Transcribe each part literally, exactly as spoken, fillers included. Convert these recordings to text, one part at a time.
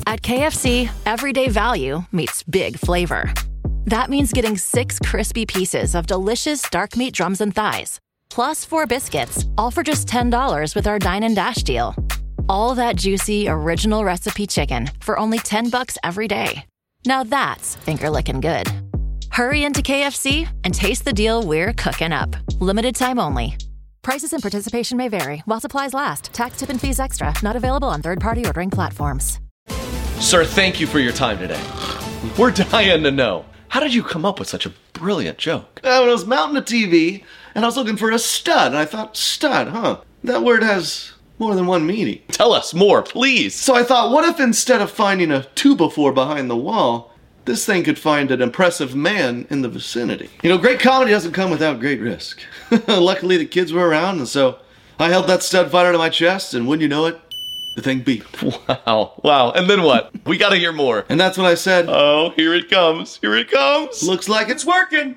At K F C, everyday value meets big flavor. That means getting six crispy pieces of delicious dark meat drums and thighs, plus four biscuits, all for just ten dollars with our Dine and Dash deal. All that juicy, original recipe chicken for only ten bucks every day. Now that's finger-licking good. Hurry into K F C and taste the deal we're cooking up. Limited time only. Prices and participation may vary while supplies last. Tax, tip, and fees extra. Not available on third-party ordering platforms. Sir, thank you for your time today. We're dying to know. How did you come up with such a brilliant joke? Uh, when I was mounting a T V, and I was looking for a stud, and I thought, stud, huh? That word has more than one meaning. Tell us more, please. So I thought, what if instead of finding a two by four behind the wall, this thing could find an impressive man in the vicinity? You know, great comedy doesn't come without great risk. Luckily, the kids were around, and so I held that stud fighter to my chest, and wouldn't you know it, the thing beeped. Wow, wow. And then what? We gotta hear more. And that's when I said, oh, here it comes. Here it comes. Looks like it's working.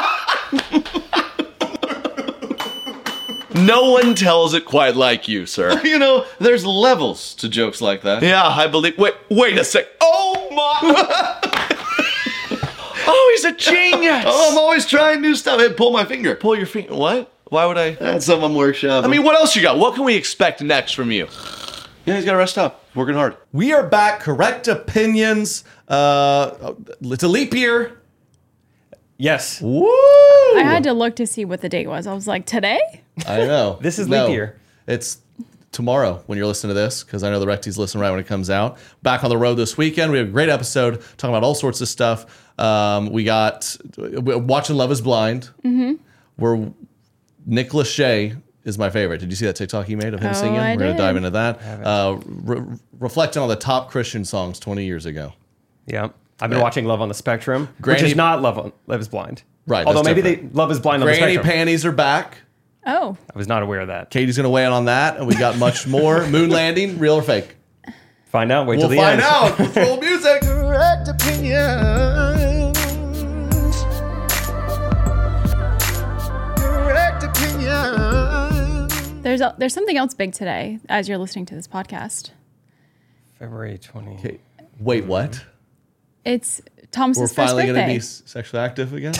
No one tells it quite like you, sir. You know, there's levels to jokes like that. Yeah, I believe. Wait, wait a sec. Oh my. Oh, he's a genius. Oh, I'm always trying new stuff. Hey, pull my finger. Pull your finger. What? Why would I? That's something I'm workshopping. I mean, what else you got? What can we expect next from you? Yeah, he's got to rest up. Working hard. We are back. Correct opinions. Uh, it's a leap year. Yes. Woo! I had to look to see what the date was. I was like, today? I know. This is No, leap year. It's tomorrow when you're listening to this, because I know the Recties listen right when it comes out. Back on the road this weekend. We have a great episode talking about all sorts of stuff. Um, we got we're watching Love is Blind. Mm-hmm. Where Nick Lachey is my favorite. Did you see that TikTok he made of him Oh, singing? I We're going did. to dive into that. Uh, re- reflecting on the top Christian songs twenty years ago. Yeah. I've been Yeah. watching Love on the Spectrum, Granny- which is not Love on Love is Blind. Right, Although that's maybe different. they Love is Blind on the Granny Spectrum. panties are back. Oh. I was not aware of that. Katie's going to weigh in on that, and we got much more. Moon landing, real or fake? Find out. Wait We'll till the find end. out. With full music. Correct opinions. Correct opinions. There's a, there's something else big today as you're listening to this podcast. February twentieth. Okay. Wait, what? It's Thomas's We're first finally going to birthday. be s- sexually active again?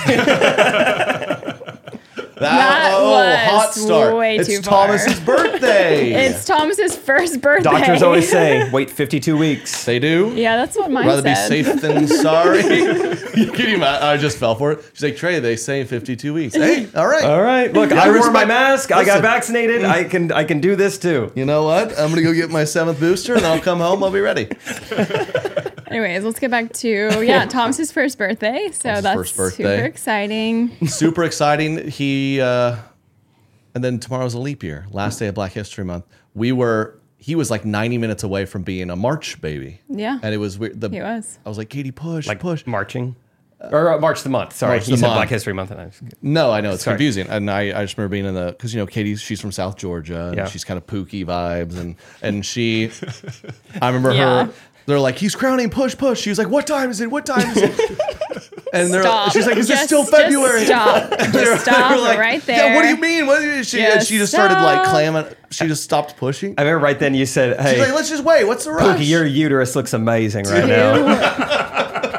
That oh, was hot start. way it's too far. Thomas's birthday. It's Thomas's first birthday. Doctors always say, wait fifty-two weeks. They do? Yeah, that's what mine Rather said. be safe than sorry. Can you imagine? I just fell for it. She's like, Trey, they say fifty-two weeks. Hey, all right. All right. Look, Yeah, I wore respect- my mask. I got Listen. vaccinated. I can I can do this too. You know what? I'm going to go get my seventh booster, and I'll come home. I'll be ready. Anyways, let's get back to, yeah, Thomas's first birthday. So Thomas's that's first birthday. super exciting. Super exciting. He, uh, and then tomorrow's a leap year, last day of Black History Month. We were, he was like ninety minutes away from being a March baby. Yeah. And it was weird. The, He was. I was like, Katie, push, Like push. marching. Or uh, March the month. Sorry, March he the said month. Black History Month, and I was No, I know it's Sorry. confusing, and I, I just remember being in the because you know Katie, she's from South Georgia, and Yeah. she's kind of Pookie vibes, and and she, I remember Yeah. her. They're like, he's crowning, push, push. She was like, what time is it? What time is it? And they're, Stop. she's like, is Just- this still just February? stop. And they're- Just stop they're like, right Yeah, what do there. you mean? What is she? And Just she just started like stop. clamming. She just stopped pushing. I remember right then you said, hey, She's like, let's just wait. What's the rush? Pookie, your uterus looks amazing right now.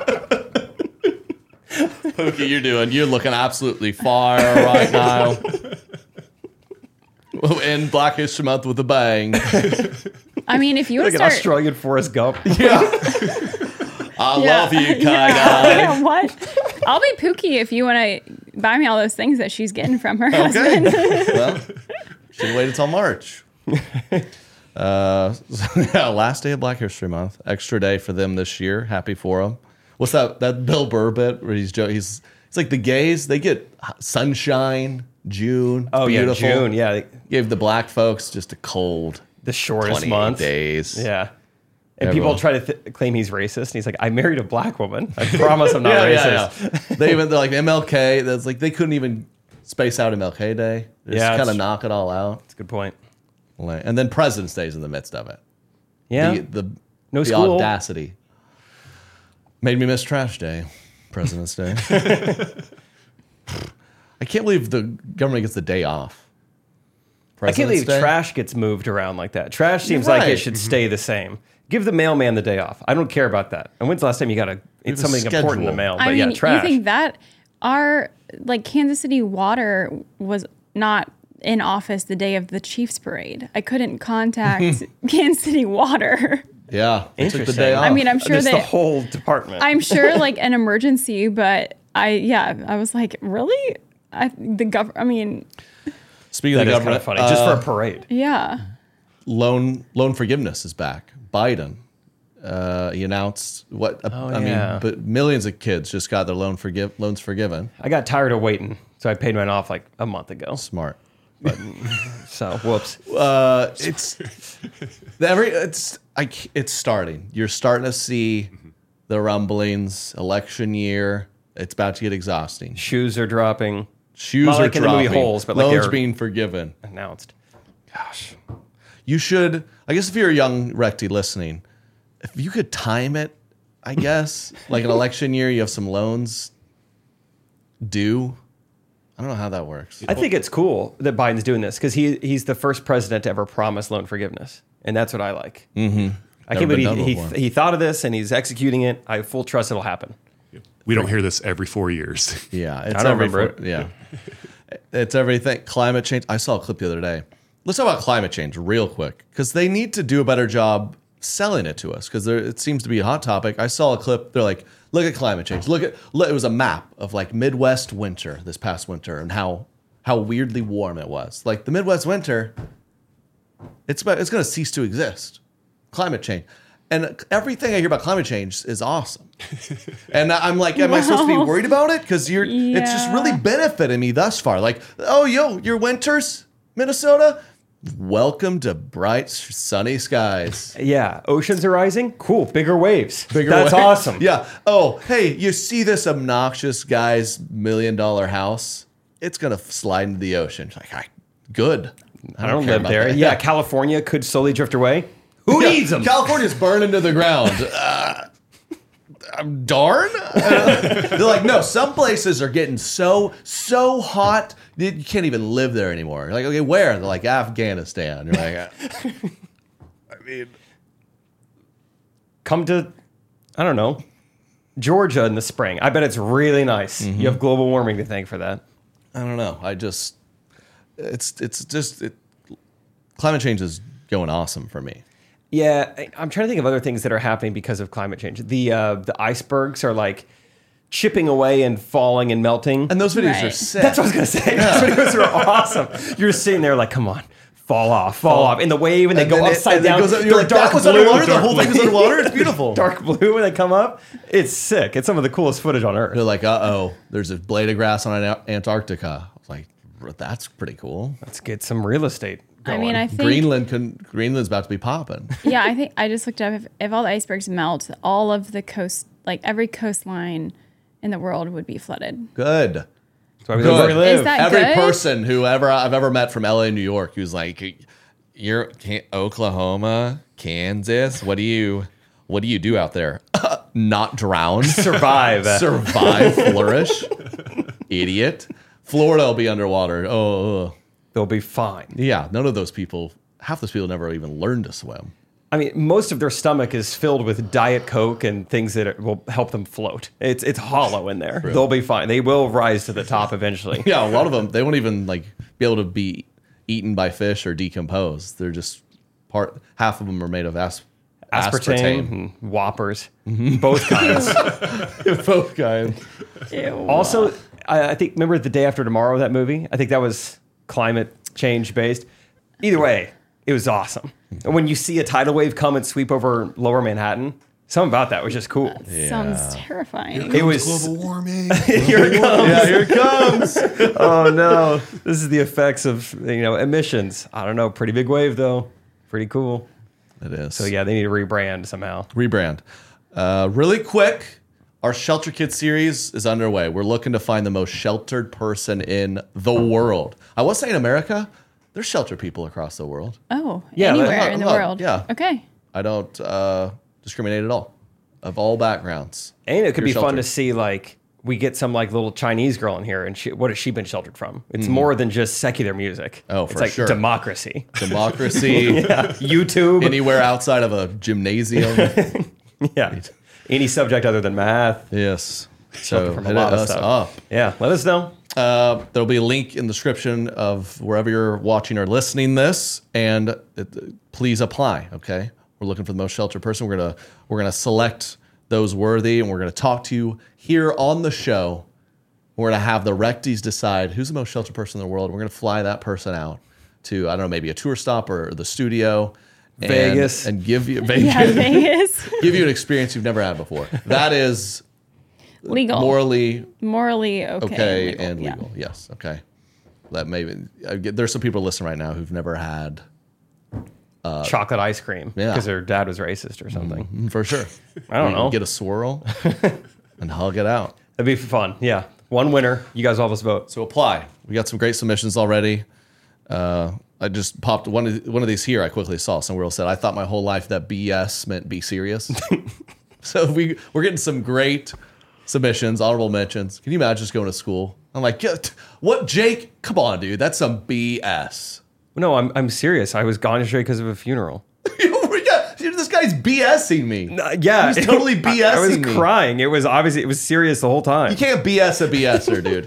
Pookie, you're doing. You're looking absolutely fire right now. In Black History Month with a bang. I mean, if you want Like to an start. Australian Forrest Gump. Yeah. I Yeah. love you, kind yeah. of. Yeah, what? I'll be Pookie if you want to buy me all those things that she's getting from her husband. Okay. Well, should have waited till March. Uh, so, yeah, last day of Black History Month. Extra day for them this year. Happy for them. What's that? That Bill Burr bit where he's jo- he's it's like the gays. They get sunshine, June. Oh, beautiful. yeah, June. Yeah, Gave the black folks just a cold the shortest twenty-eight month. days. Yeah. And Everyone- people try to th- claim he's racist, and he's like, "I married a black woman. I promise I'm not Yeah, racist." yeah, yeah. They even they're like M L K. That's like they couldn't even space out M L K Day. They Yeah, just kind it's- of knock it all out. That's a good point. Like- And then President's Day's in the midst of it. Yeah. The, the, No the school. audacity. Made me miss Trash Day, President's Day. I can't believe the government gets the day off. I can't President's believe Day? trash gets moved around like that. Trash seems You're like it right. should stay the same. Give the mailman the day off. I don't care about that. And when's the last time you got a it's have a something important in the schedule. mail? But I mean, yeah, trash. you think that our like Kansas City Water was not in office the day of the Chiefs parade. I couldn't contact Kansas City Water. Yeah, they took the Interesting. day off. I mean, I'm sure Just the that whole department. I'm sure like an emergency, but I yeah, I was like, really? I the gov. I mean, speaking that of is the kind of government, funny. Just for uh, a parade. yeah. loan loan forgiveness is back. Biden, uh, he announced what Oh, I yeah. mean, but millions of kids just got their loan forgive loans forgiven. I got tired of waiting, so I paid mine off like a month ago. Smart. So whoops. Uh, it's every it's I, c- it's starting. You're starting to see the rumblings. Election year. It's about to get exhausting. Shoes are dropping. Shoes Not are like in the dropping. movie Holes, but like loans they're- being forgiven. Announced. Gosh, you should. I guess if you're a young recty listening, if you could time it, I guess like an election year, you have some loans due. I don't know how that works. I think it's cool that Biden's doing this because he he's the first president to ever promise loan forgiveness, and that's what I like. Mm-hmm. I Never can't been believe done he, he, before. he thought of this and he's executing it. I have full trust it'll happen. We don't hear this every four years. Yeah, it's I don't every remember fo- Yeah, it's everything. Climate change. I saw a clip the other day. Let's talk about climate change real quick because they need to do a better job selling it to us because it seems to be a hot topic. I saw a clip. They're like, look at climate change. Look at look, it was a map of like Midwest winter this past winter and how how weirdly warm it was. Like the Midwest winter, it's about, it's going to cease to exist. Climate change. And everything I hear about climate change is awesome. And I'm like, am I supposed to be Wow. worried about it? Because you're it's just Yeah. really benefiting me thus far. Like, oh yo, your winters, Minnesota, welcome to bright sunny skies. Yeah, oceans are rising. Cool, bigger waves. Bigger That's waves. awesome. Yeah. Oh, hey, you see this obnoxious guy's million dollar house? It's gonna slide into the ocean. It's like, I, good. I don't care live about there. that. Yeah, California could slowly drift away. Who Yeah, needs them? California's burning to the ground. Uh, I'm darn. They're like, no, some places are getting so, so hot, that you can't even live there anymore. You're like, okay, where? They're like, Afghanistan. You're like, uh, I mean, Come to, I don't know, Georgia in the spring. I bet it's really nice. Mm-hmm. You have global warming to thank for that. I don't know. I just, it's, it's just, it, climate change is going awesome for me. Yeah, I- I'm trying to think of other things that are happening because of climate change. The uh, the icebergs are like chipping away and falling and melting. And those videos are Right. sick. That's what I was gonna say. Those videos are awesome. You're sitting there like, come on, fall off, fall off in the wave, and they And go then it- upside and it down. goes up- you're They're like, that dark was blue, underwater? The dark whole thing was blue. underwater? It's beautiful. Dark blue when they come up. It's sick. It's some of the coolest footage on earth. They're like, uh oh, there's a blade of grass on An- Antarctica. I was like, that's pretty cool. Let's get some real estate. I Going. mean, I think Greenland can Greenland's about to be popping. yeah, I think I just looked up if, if all the icebergs melt, all of the coast, like every coastline in the world would be flooded. Good. That's why we Good. live where we live. Is that Every good? person who ever I've ever met from L A, New York, who's like, "You're Can- Oklahoma, Kansas. What do you, what do you do out there? Not drown, Survive. survive, flourish, idiot. Florida will be underwater. Oh, They'll be fine. yeah. None of those people. Half those people never even learned to swim. I mean, most of their stomach is filled with Diet Coke and things that will help them float. It's it's hollow in there. They'll be fine. They will rise to the top eventually. Yeah, a lot of them they won't even like be able to be eaten by fish or decompose. They're just part. Half of them are made of as, Aspartame, aspartame. and Whoppers, both kinds. Both kinds. Also, I, I think remember The Day After Tomorrow, that movie? I think that was climate change based. Either way, it was awesome. And when you see a tidal wave come and sweep over Lower Manhattan, something about that was just cool. Sounds terrifying. It was Global warming. here it comes. Yeah, here it comes. Oh no, this is the effects of you know emissions. I don't know, pretty big wave though, pretty cool. It is. So yeah, they need to rebrand somehow. rebrand. Uh, really quick, our Shelter Kid series is underway. We're looking to find the most sheltered person in the world. I was saying America. There's sheltered people across the world. Oh, Yeah, anywhere look, in the look, world. yeah. Okay. I don't uh, discriminate at all, of all backgrounds. And it could You're be fun to sheltered. see like we get some like little Chinese girl in here, and she, what has she been sheltered from? It's more than just secular music. Oh, it's for like sure. democracy, Democracy, YouTube, anywhere outside of a gymnasium. yeah, any subject other than math. Yes. Sheltered So from a hit lot of us stuff. up. Yeah, let us know. Uh, there'll be a link in the description of wherever you're watching or listening this, and it, please apply. Okay, we're looking for the most sheltered person. We're gonna we're gonna select those worthy, and we're gonna talk to you here on the show. We're gonna have the Recties decide who's the most sheltered person in the world. We're gonna fly that person out to I don't know maybe a tour stop or the studio, and- Vegas. and, give you Vegas, Yeah, Vegas. give you an experience you've never had before. That is Legal. morally Morally okay. okay legal, and yeah. legal. Yes. Okay. That maybe I get, there's some people listening right now who've never had Chocolate ice cream yeah. because their dad was racist or something. mm, for sure. I don't know. Get a swirl and hug it out. That'd be fun. Yeah, one winner. You guys all of us vote. So apply. We got some great submissions already. Uh, I just popped one of the, one of these here. I quickly saw somewhere else said I thought my whole life that B S meant be serious. So we we're getting some great submissions, honorable mentions. Can you imagine just going to school? I'm like, yeah, t- what, Jake? Come on, dude. That's some B S. No, I'm I'm serious. I was gone yesterday because of a funeral. Yeah, dude, this guy's BSing me. Uh, yeah, He's totally BSing I, I was me. crying. It was obviously it was serious the whole time. You can't B S a BSer, dude.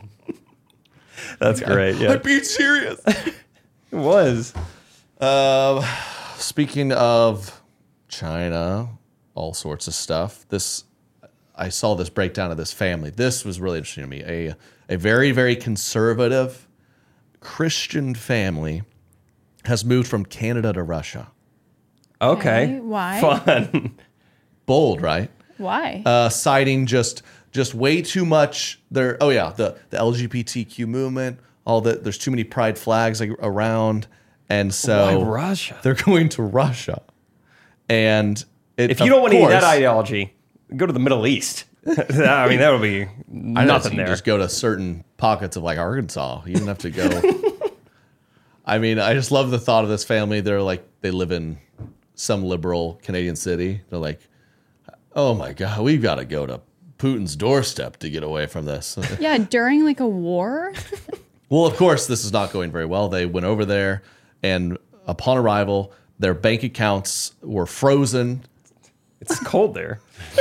That's great. Yeah, I'm being serious. it was. Uh, speaking of China, all sorts of stuff. This I saw this breakdown of this family. This was really interesting to me. A a very, very conservative Christian family has moved from Canada to Russia. Okay. Okay, why? Fun. Bold, right? Why? Uh, citing just just way too much. There. Oh yeah, the the L G B T Q movement. All that. There's too many pride flags like, around, and so Why Russia? they're going to Russia. And it, If you of don't want to eat that course- ideology, go to the Middle East. I mean, that would be I know, so nothing you there. just go to certain pockets of like Arkansas. You don't have to go. I mean, I just love the thought of this family. They're like, they live in some liberal Canadian city. They're like, oh my God, we've got to go to Putin's doorstep to get away from this. yeah, during like a war? Well, of course, this is not going very well. They went over there, and upon arrival, their bank accounts were frozen, It's cold there.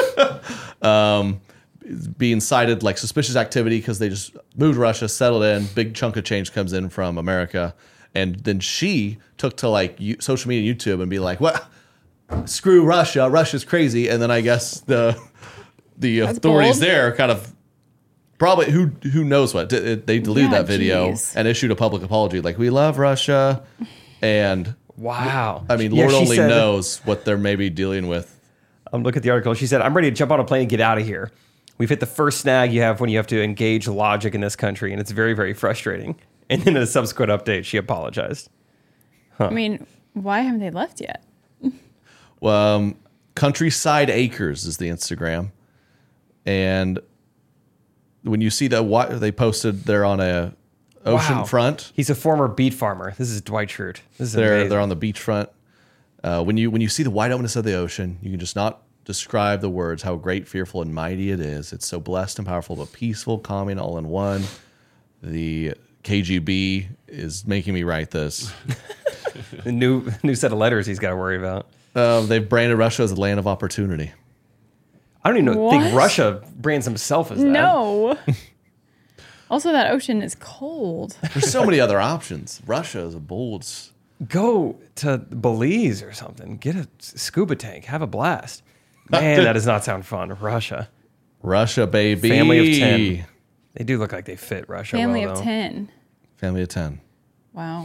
being cited like suspicious activity because they just moved to Russia, settled in, big chunk of change comes in from America. And then she took to like you, social media, YouTube, and be like, "What? Screw Russia! Russia's crazy." And then I guess the the That's authorities bold. there kind of probably who who knows what d- they deleted Yeah, that video geez. and issued a public apology, like, "We love Russia," and Wow. I mean, Yeah, Lord she only said- knows what they're maybe dealing with. Um, look at the article. She said, "I'm ready to jump on a plane and get out of here. We've hit the first snag you have when you have to engage logic in this country, and it's very, very frustrating." And then in a subsequent update, she apologized. I mean, why haven't they left yet? Um, Countryside Acres is the Instagram, and when you see that, what they posted, they're on a ocean Wow. front. He's a former beet farmer. This is Dwight Schrute. This is They're amazing. they're on the beachfront. Uh, when you when you see the wide openness of the ocean, you can just not describe the words how great, fearful, and mighty it is. It's so blessed and powerful, but peaceful, calming, all in one. The K G B is making me write this. A new new set of letters he's got to worry about. Uh, they've branded Russia as a land of opportunity. I don't even know, think What? Russia brands himself as that. No. Also, that ocean is cold. There's so many other options. Russia is a bold. s- Go to Belize or something. Get a scuba tank. Have a blast. Man, that does not sound fun. Russia. Russia, baby. Family of ten. They do look like they fit Russia Family well, of though. ten. Family of ten. Wow.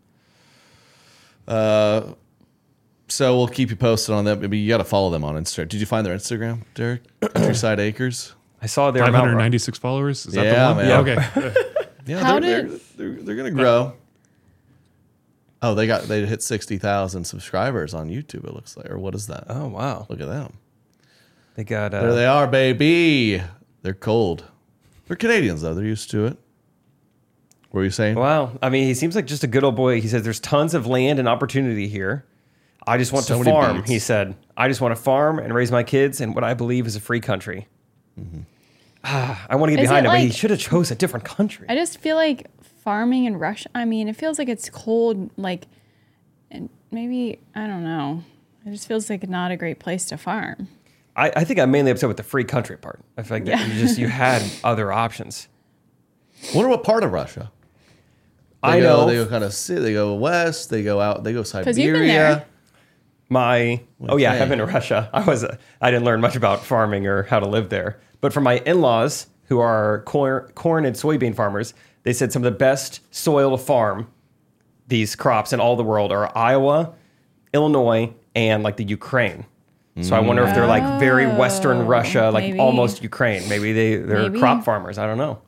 So we'll keep you posted on that. Maybe you got to follow them on Instagram. Did you find their Instagram, Derek? Countryside Acres. I saw their five amount. hundred ninety-six followers. Is that Yeah, the one? man. Okay. Yeah, How they're, did- they're, they're, they're gonna grow. Oh, they got they hit sixty thousand subscribers on YouTube. It looks like, or what is that? Oh wow, Look at them. they got. Uh, There they are, baby. They're cold. They're Canadians though. They're used to it. What were you saying? Wow, I mean, he seems like just a good old boy. He says there's tons of land and opportunity here. I just want So to many farm. beats. He said, I just want to farm and raise my kids in what I believe is a free country. Mm-hmm. I want to get Is behind it him, but he like- should have chose a different country. I just feel like farming in Russia. I mean, it feels like it's cold. Like, and maybe I don't know. It just feels like not a great place to farm. I, I think I'm mainly upset with the free country part. I feel like that Yeah. you just you had other options. Wonder what part of Russia? They I go, know they go kind of they go west. They go out. They go you've been Siberia. there. my. Oh yeah, Okay. I've been to Russia. I was. Uh, I didn't learn much about farming or how to live there. But for my in-laws, who are corn, corn and soybean farmers, they said some of the best soil to farm these crops in all the world are Iowa, Illinois, and like the Ukraine. So I wonder if they're like very Western Russia, like maybe. almost Ukraine. Maybe they they're Maybe. crop farmers. I don't know.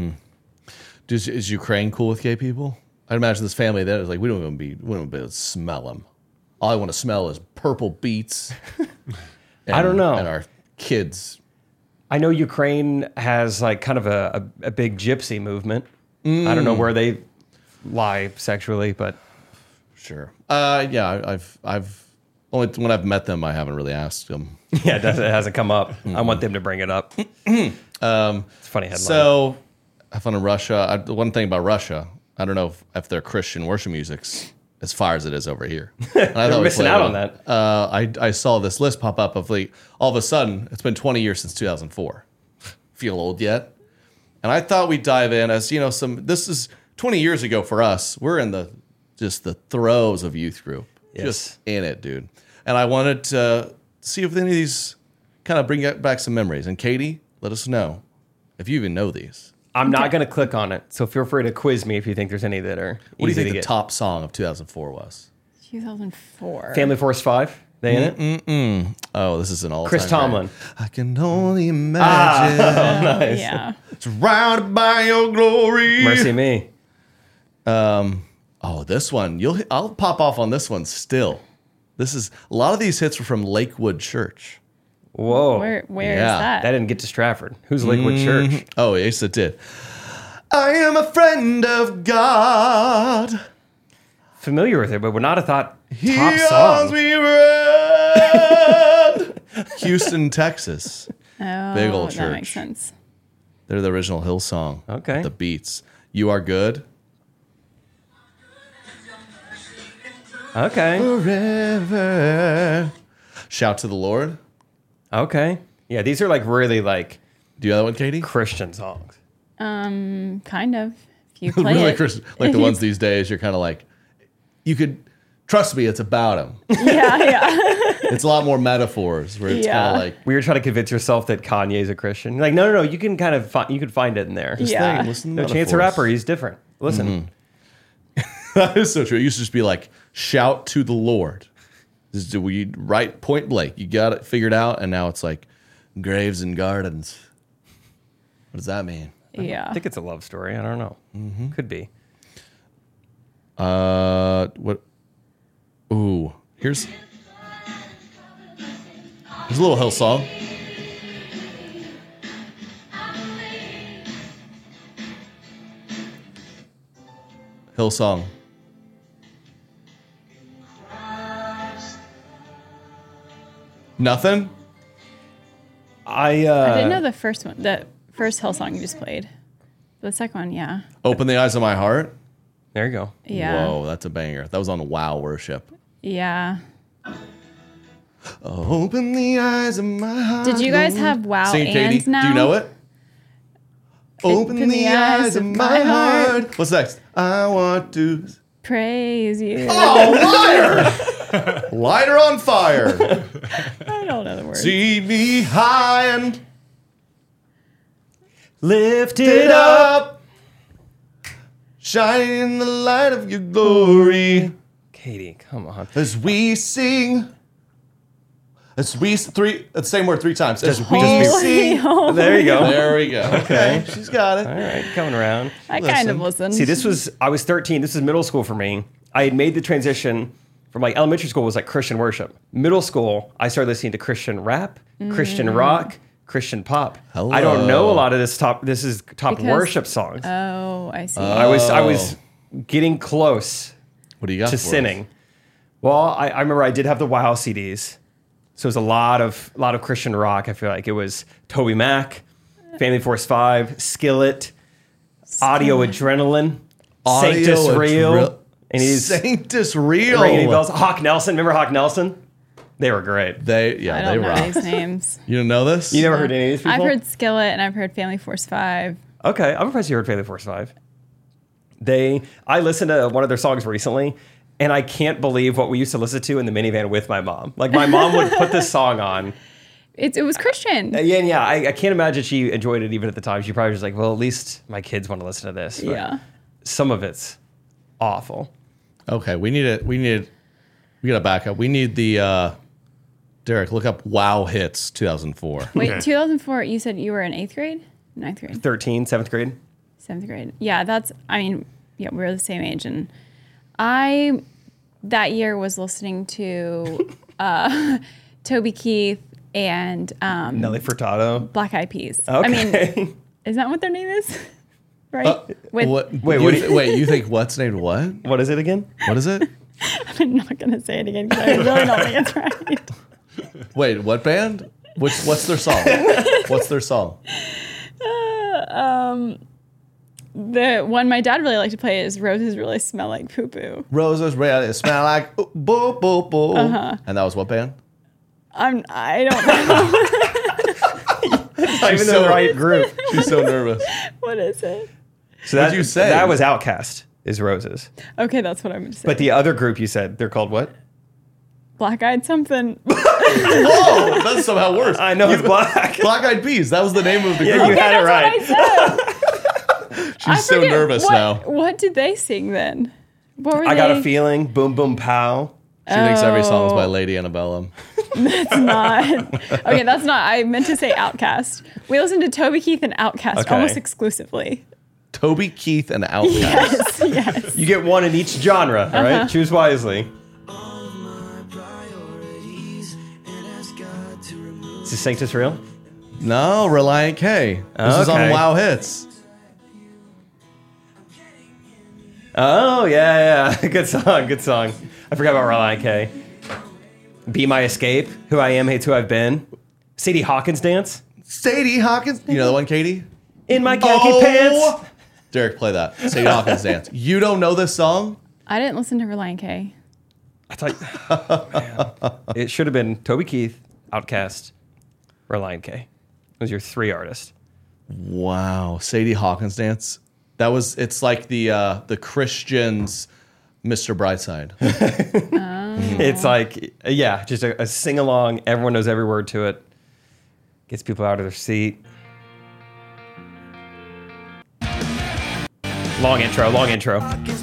Does, is Ukraine cool with gay people? I'd imagine this family that is like, we don't even be, we don't even be able to smell them. All I want to smell is purple beets. and, I don't know. And our kids. I know Ukraine has like kind of a, a, a big gypsy movement. I don't know where they lie sexually, but Sure. Uh, yeah, I- I've, I've, only when I've met them, I haven't really asked them. yeah, it, doesn't, it hasn't come up. I want them to bring it up. um, it's a funny headline. So, have fun in Russia. I, the one thing about Russia, I don't know if, if their Christian worship music's as far as it is over here. And I They're thought we missing played out it. on that. Uh, I, I saw this list pop up of like, all of a sudden, it's been twenty years since two thousand four. Feel old yet? And I thought we'd dive in as, you know, some, this is twenty years ago for us. We're in the, just the throes of youth group. Yes. Just in it, dude. And I wanted to see if any of these kind of bring back some memories. And Katie, let us know if you even know these. I'm not going to click on it, so feel free to quiz me if you think there's any that are What do you easy think to the get. top song of two thousand four was? two thousand four. Family Force Five, they in it? Oh, this is an all Chris Tomlin. I can only imagine. Nice. Yeah. Surrounded by your glory. Mercy me. Oh, this one. You'll. I'll pop off on this one still. This is a lot of these hits were from Lakewood Church. Whoa. Where where is Yeah. that? That didn't get to Stratford. Who's Lakewood Church? Oh, yes, it did. I am a friend of God. Familiar with it, but would not have thought He top owns song. me bread. Houston, Texas. Oh, Big old that makes church. sense. They're the original Hillsong. Okay. with The beats. You are good. Okay. Forever. Shout to the Lord. Okay. Yeah, these are like really like Do you have that one, Katie? Christian songs. Um, kind of. If you play really it. Christian, like the ones these days. You're kind of like, you could trust me. It's about him. Yeah, yeah. It's a lot more metaphors where it's Yeah. kind of like We were trying to convince yourself that Kanye's a Christian. Like, no, no, no. You can kind of find, you could find it in there. Yeah. thing. Listen to No, Chance the metaphors. Rapper, he's different. Listen, That is so true. It used to just be like, shout to the Lord. This is- we right point blank. You got it figured out, and now it's like graves and gardens. What does that mean? Yeah. I think it's a love story. I don't know. Could be. Uh, what? Ooh, here's here's a little Hillsong. Hillsong. Nothing. I uh, I didn't know the first one. The first Hillsong you just played. The second one, yeah. Open the eyes of my heart. There you go. Yeah. Whoa, that's a banger. That was on Wow Worship. Yeah. Open the eyes of my heart. Did you guys have Wow Sing it, Katie. and now? Do you know it? Open the eyes of my heart. What's next? I want to. Praise you. Oh, liar! Lighter on fire. I don't know the words. See me high and Lift it it up. up. Shining in the light of your glory. Katie, come on. As we sing. As we s- three the same word three times. As Just- we just be- sing. There you go. There we go. Okay. She's got it. All right, coming around. I kind of Listen. listened. See, this was, I was thirteen. This is middle school for me. I had made the transition from like elementary school was like Christian worship. Middle school, I started listening to Christian rap, Christian rock, Christian pop. Hello. I don't know a lot of this top, this is top Because- worship songs. Oh, I see. I was, I was getting close What do you got to for us? sinning. Well, I, I remember I did have the WoW C Ds. So it was a lot of, a lot of Christian rock. I feel like it was Toby Mac, Family Force Five, Skillet, Audio Adrenaline, Audio Sanctus Real, Adre- and he's Sanctus Real. ringing any bells. Hawk Nelson, remember Hawk Nelson? They were great. They yeah, I they don't know rock. these names. You didn't know this? You never heard any of these people? I've heard Skillet and I've heard Family Force Five. Okay, I'm impressed you heard Family Force Five. They, I listened to one of their songs recently, and I can't believe what we used to listen to in the minivan with my mom. Like my mom would put this song on. It, it was Christian. Uh, Yeah, and yeah, I, I can't imagine she enjoyed it even at the time. She probably was like, well, at least my kids want to listen to this. But Yeah. some of it's awful. Okay, we need it. We need. We got to back up. We need the. uh Derek, look up Wow Hits two thousand four. Wait, Okay. two thousand four, you said you were in eighth grade? Ninth grade? thirteen, seventh grade. Seventh grade. Yeah, that's, I mean, yeah, we were the same age. And I, that year, was listening to uh, Toby Keith and um, Nelly Furtado. Black Eyed Peas. Okay. I mean, is that what their name is? Right? With, What, Wait, wait, what you, do you- wait. You think what's named what? What is it again? What is it? I'm not going to say it again because I really don't think it's right. Wait, what band? Which? What's their song? What's their song? The one my dad really liked to play is Roses Really Smell Like Poo Poo. Roses really smell like ooh, boo boo boo. Uh-huh. And that was what band? I'm, I don't know. Not even so- the right group. She's so nervous. What is it? So that, What'd you say? That was Outcast, is Roses. Okay, that's what I'm going to say. But the other group you said, they're called what? Black Eyed something. Whoa, that's somehow worse. I know it's black. Black Eyed Peas. That was the name of the Yeah, group. you had it right. That's what I said. I She's so forget- nervous what, now. What did they sing then? What were I they? got a feeling. Boom, boom, pow. She thinks every song is by Oh. Lady Antebellum. It's not. Okay, that's not. I meant to say Outkast. We listened to Toby Keith and Outkast Okay. almost exclusively. Toby Keith and Outkast. Yes, yes. You get one in each genre, all right? Choose wisely. Is this Sanctus Real? No, Reliant K. This is on Okay. Wow Hits. Oh, yeah, yeah. Good song, good song. I forgot about Reliant K. Be My Escape. Who I Am Hates Who I've Been. Sadie Hawkins Dance. Sadie Hawkins. You know the one, Katie? In My Khaki Pants. Derek, play that. Sadie Hawkins Dance. You don't know this song? I didn't listen to Reliant K. I thought man. It should have been Toby Keith, Outkast, Reliant K. Those are your three artists. Wow. Sadie Hawkins Dance. That was, it's like the uh, the Christians' Mister Brightside. It's like, yeah, just a, a sing along. Everyone knows every word to it. Gets people out of their seat. Long intro, long intro.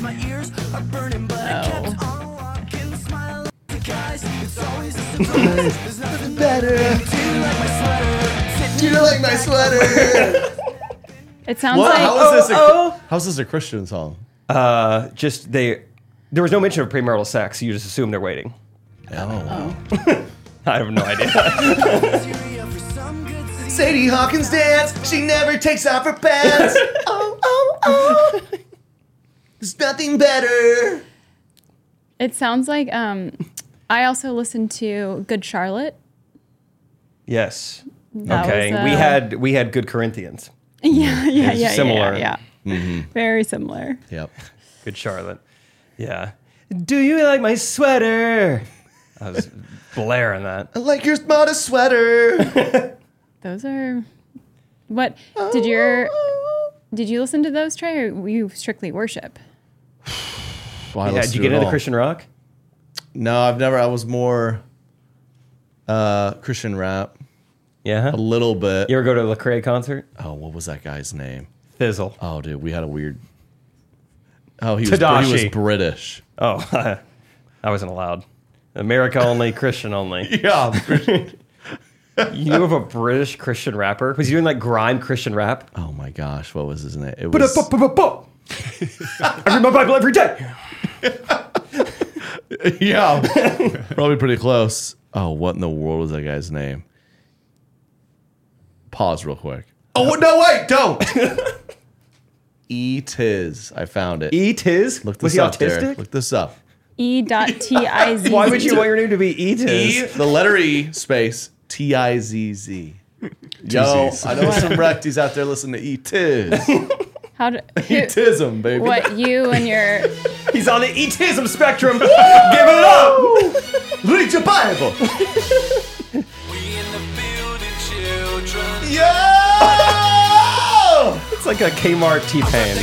You like my sweater? It sounds What? like How is this? A, oh. How's this a Christian song? Uh, just they. There was no mention of premarital sex. You just assume they're waiting. Oh. I have no idea. Sadie Hawkins Dance. She never takes off her pants. oh, oh, oh. There's nothing better. it sounds like um I also listened to Good Charlotte. Yes. That okay. was, we uh, had we had Good Corinthians. Yeah, yeah, It's yeah, similar. yeah, yeah. Very similar. Yep. Good Charlotte. Yeah. Do you like my sweater? I was blaring that. I like your modest sweater. Those are what did your did you listen to those, Trey, or were you strictly worship? Well, I Yeah, listened did you to get it into all. Christian rock? No, I've never. I was more uh, Christian rap, Yeah. a little bit. You ever go to a Lecrae concert? Oh, what was that guy's name? Fizzle. Oh, dude, we had a weird. Oh, he was, he Tadashi. was British. Oh, I wasn't allowed. America only, Christian only. Yeah. You knew of a British Christian rapper? Was he doing like grime Christian rap? Oh my gosh, what was his name? It was. I read my Bible every day. Yeah, probably pretty close. Oh, what in the world was that guy's name? Pause real quick. Oh no, wait, don't. E Tiz, I found it. E Tiz? Look Was this he up, autistic? Derek. Look this up. E dot T I Z. Why would you want your name to be E E, Tiz? the letter E, space T I Z Z. Yo, Twosies. I know some recties out there listening to E-Tiz. How do E-Tism, baby. what you and your He's on the etism spectrum. Give it up. Read your Bible. Yo! It's like a Kmart T-Pain.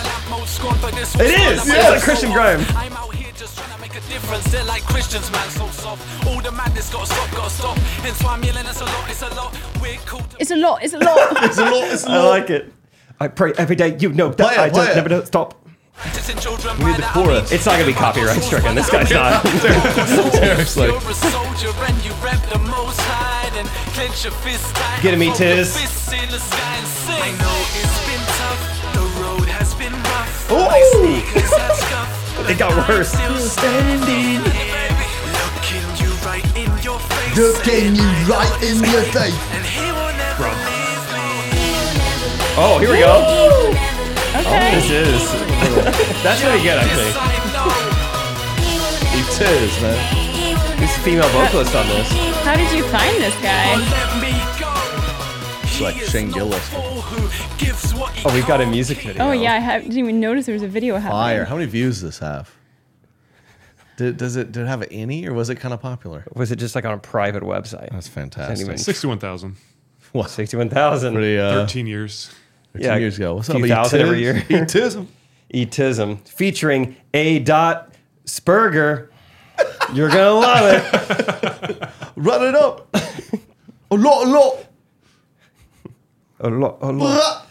It is, yeah, it's like Christian Grime. I'm out here just trying to make a difference. They're like Christians, man, so soft. All the madness gotta stop, gotta stop. Hence why I'm yelling, it's a lot, it's a lot. We're cool. it's a lot, it's a lot. It's a lot, it's a I lot. like it. I pray every day. You know that Play it, I play don't it. never don't stop. We need the chorus. It's not gonna be copyright stricken. This guy's not. Seriously. You're a soldier and you rep the most high and clench your fist tight. Get him, Hold your Tiz. fists in the sky and sing. I know it's been tough. The road has been rough. Ooh. My sneakers have scuffed. It got but I'm worse. Still standing here, looking you right in your face. Looking you right in your face. And he will never leave me. Oh, here we go. Okay. This is. That's pretty good, actually. Yes, I know. E-Tiz, man. He's a female vocalist on this. How did you find this guy? Let me go. She's like Shane Gillis. Who gives what he Oh, we've got a music video. Oh yeah, I have, didn't even notice there was a video happening. Fire. How many views does this have? Did, does it did it have any, or was it kind of popular? Was it just like on a private website? That's fantastic. even- sixty-one thousand. What? sixty-one thousand. Pretty, uh, thirteen years. Yeah, two years ago. What's a up, few thousand every year. E-Tism. Etism. Featuring A. Dot Spurger. You're gonna love it. Run it up. A lot, a lot. A lot, a lot.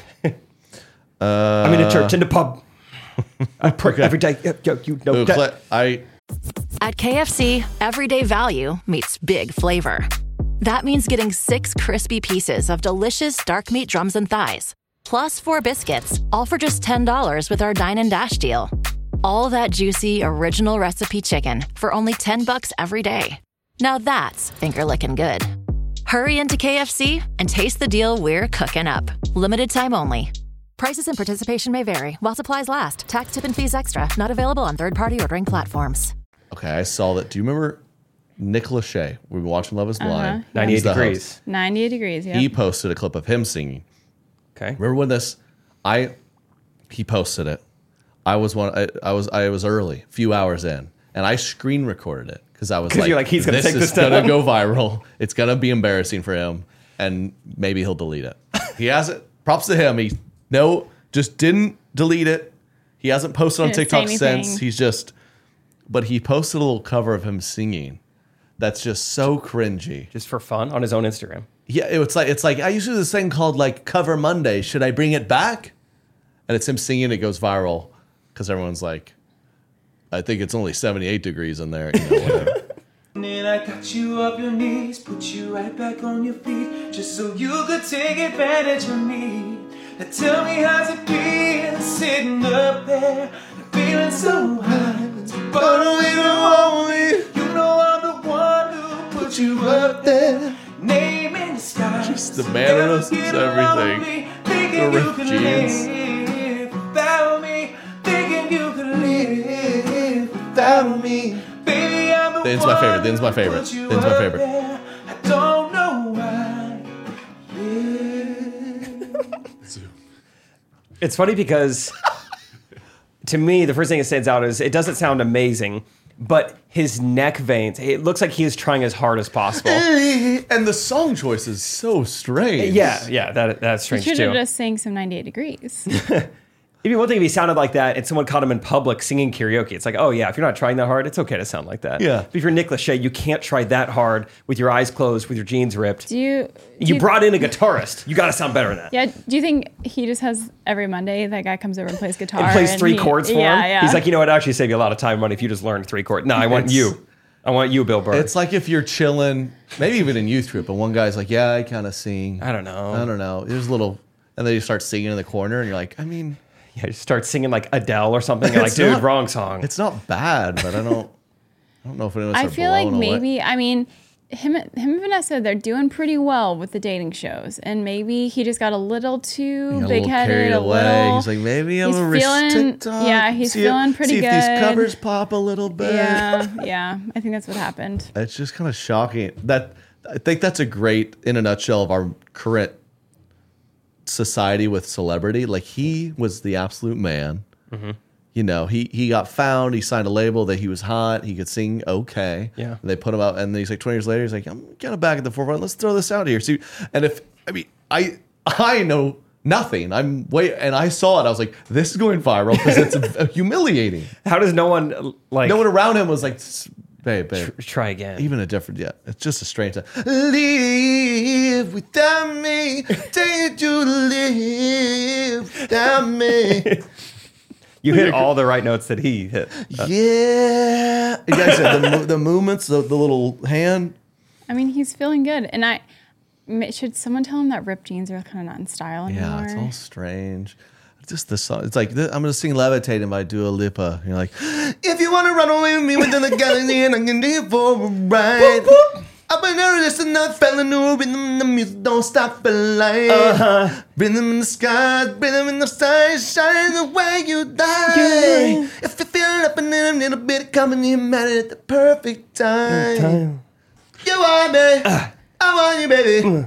I'm in a church, in the pub. I pray every day. Yo, yo, you know Ooh, that. Cle- I At K F C, everyday value meets big flavor. That means getting six crispy pieces of delicious dark meat drums and thighs, plus four biscuits, all for just ten dollars with our Dine and Dash deal. All that juicy, original recipe chicken for only ten bucks every day. Now that's finger-licking good. Hurry into K F C and taste the deal we're cooking up. Limited time only. Prices and participation may vary while supplies last. Tax, tip, and fees extra. Not available on third-party ordering platforms. okay. I saw that. Do you remember Nick Lachey? We've been watching Love Is Blind. ninety-eight He's the degrees. host. ninety-eight degrees, yeah. He posted a clip of him singing. Okay. Remember when this? I he posted it. I was one. I, I was I was early, a few hours in, and I screen recorded it because I was 'Cause like, you're like, he's gonna this take is this down." gonna go viral. It's gonna be embarrassing for him, and maybe he'll delete it. He hasn't. Props to him. He no, just didn't delete it. He hasn't posted on Didn't say TikTok since. anything. He's just, but he posted a little cover of him singing. That's just so cringy. Just for fun on his own Instagram. Yeah, it's like it's like I used to do this thing called like Cover Monday. Should I bring it back? And it's him singing. It goes viral because everyone's like, I think it's only seventy-eight degrees in there. You know, whatever. Then I got you up your knees, put you right back on your feet, just so you could take advantage of me. Now tell me how's it feel sitting up there, feeling so high, but we don't want me. You know I'm the one who put you up there, name in the sky. Just the mannerisms, everything. Thinking The you ripped could jeans. live without me, thinking you could live without me. Baby, I'm the The end's my favorite, the end's my one who favorite, put you the end's my up favorite. there. I don't know why. It's funny because to me, the first thing that stands out is it doesn't sound amazing, but his neck veins, it looks like he is trying as hard as possible. And the song choice is so strange. Yeah, yeah, that that's You strange should too. have just sang some ninety-eight degrees. It'd be one thing if he sounded like that and someone caught him in public singing karaoke. It's like, oh yeah, if you're not trying that hard, it's okay to sound like that. Yeah. But if you're Nick Lachey, you can't try that hard with your eyes closed, with your jeans ripped. Do you? do You brought in a guitarist. You got to sound better than that. Yeah. Do you think he just has every Monday that guy comes over and plays guitar And plays three he- chords for yeah, him. Yeah. He's like, you know what? It'd actually save you a lot of time and money if you just learned three chords. No, I want It's- you. I want you, Bill Burr. It's like if you're chilling, maybe even in youth group, and one guy's like, "Yeah, I kind of sing." I don't know. I don't know. There's a little, and then you start singing in the corner, and you're like, I mean, yeah, you start singing like Adele or something. You're like, It's dude, not- wrong song. it's not bad, but I don't, I don't know if anyone's. I feel like maybe. I mean, him, him and Vanessa, they're doing pretty well with the dating shows, and maybe he just got a little too big headed. A little. He's like, maybe I'm he's gonna risk feeling- TikTok. yeah, he's see if- feeling pretty see good. if these covers pop a little bit. Yeah, yeah. I think that's what happened. It's just kind of shocking that I think that's a great, in a nutshell, of our current society with celebrity. Like, he was the absolute man. Mm-hmm. You know, he he got found. He signed a label that he was hot. He could sing okay. Yeah. And they put him out, and then he's like, twenty years later, he's like, I'm kind of back at the forefront. Let's throw this out here. See, and if I mean, I I know nothing. I'm wait, and I saw it. I was like, this is going viral because it's humiliating. How does no one like? No one around him was like, babe, babe, tr- try again. Even a different, yeah. It's just a strange time. Live without me. Take you to live without me. You hit all the right notes that he hit. Uh, Yeah. You guys said the, mo- the movements, the, the little hand. I mean, he's feeling good. And I ma- should someone tell him that ripped jeans are kind of not in style anymore? Yeah, it's all strange. Just the song. It's like, I'm going to sing Levitating by Dua Lipa. You're like, if you want to run away with me within the galaxy and I can do it for a ride. I've been just enough fella new rhythm, the music don't stop for life. Uh-huh. Rhythm in the skies, rhythm in the stars, shining the way you die. Yeah. If you feel up and then a little bit coming in, mad at the perfect time. time. You want me, uh. I want you, baby. Uh.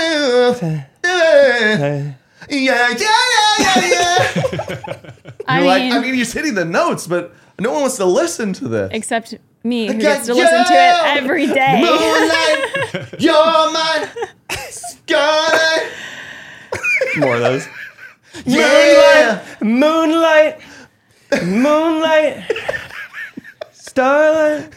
Yeah, yeah, yeah, yeah, yeah. I You're mean, like, I mean, he's hitting the notes, but no one wants to listen to this. except me, who Okay, gets to listen to it every day. Moonlight, you're my scarlet. More of those. Yeah. Moonlight, moonlight, starlight.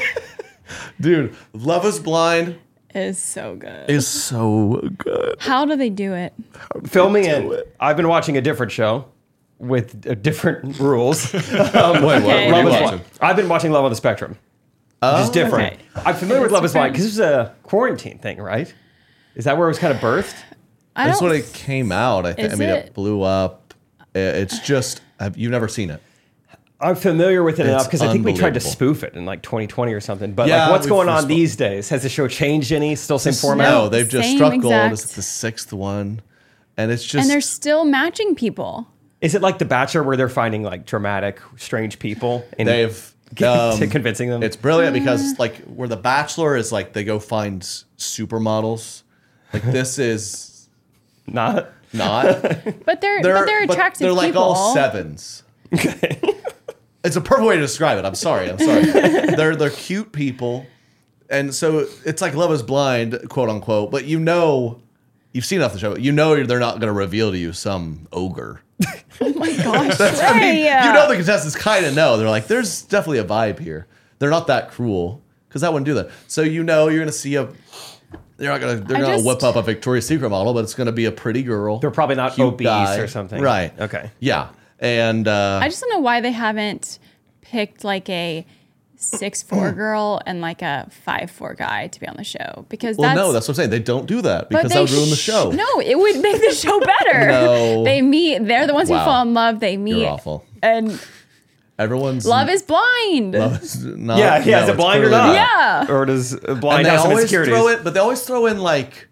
Dude, Love Is Blind Is so good. is so good. How do they do it? Filming it. I've been watching a different show with uh, different rules. um, Wait, what, Okay. what are Love you is watching? Blind. I've been watching Love on the Spectrum, which is different. Okay. I'm familiar It with is Love is Blind different. because this was a quarantine thing, right? Is that where it was kind of birthed? I That's don't. when it came out. I, th- I Is mean, it? it? blew up. I- It's just, have, you've never seen it. I'm familiar with it It's enough because I think we tried to unbelievable. spoof it in like twenty twenty or something. But Yeah, like, what's we going on first- these days? Has the show changed any? Still same format? No, they've just Same struck gold. exact- This is the sixth one. And it's just. and they're still matching people. Is it like The Bachelor where they're finding like dramatic, strange people and They've. um, um, convincing them? It's brilliant because, like, where The Bachelor is like they go find s- supermodels. Like, this is not. not. But they're, but they're attractive They're like people. all sevens. It's a perfect way to describe it. I'm sorry. I'm sorry. they're they're cute people, and so it's like Love Is Blind, quote unquote. But you know, you've seen enough of the show. You know they're not going to reveal to you some ogre. Oh my gosh, I mean, Trey. you know the contestants kind of know. They're like, there's definitely a vibe here. They're not that cruel because that wouldn't do that. So you know you're going to see a. They're not gonna. They're I gonna just- whip up a Victoria's Secret model, but it's gonna be a pretty girl. They're probably not cute obese guy. or something. right? Okay. Yeah, and uh, I just don't know why they haven't picked like a six four girl and like a five four guy to be on the show because well, that's no, that's what I'm saying. They don't do that but because they that would ruin the sh- show. No, it would make the show better. No. They meet. They're the ones Wow. who fall in love. They meet. You're awful. And Everyone's love is blind. love is not, Yeah, yeah. no, is it it's blind or clearly not? Yeah. Or does uh, And blind they have some always insecurities? throw it, but they always throw in like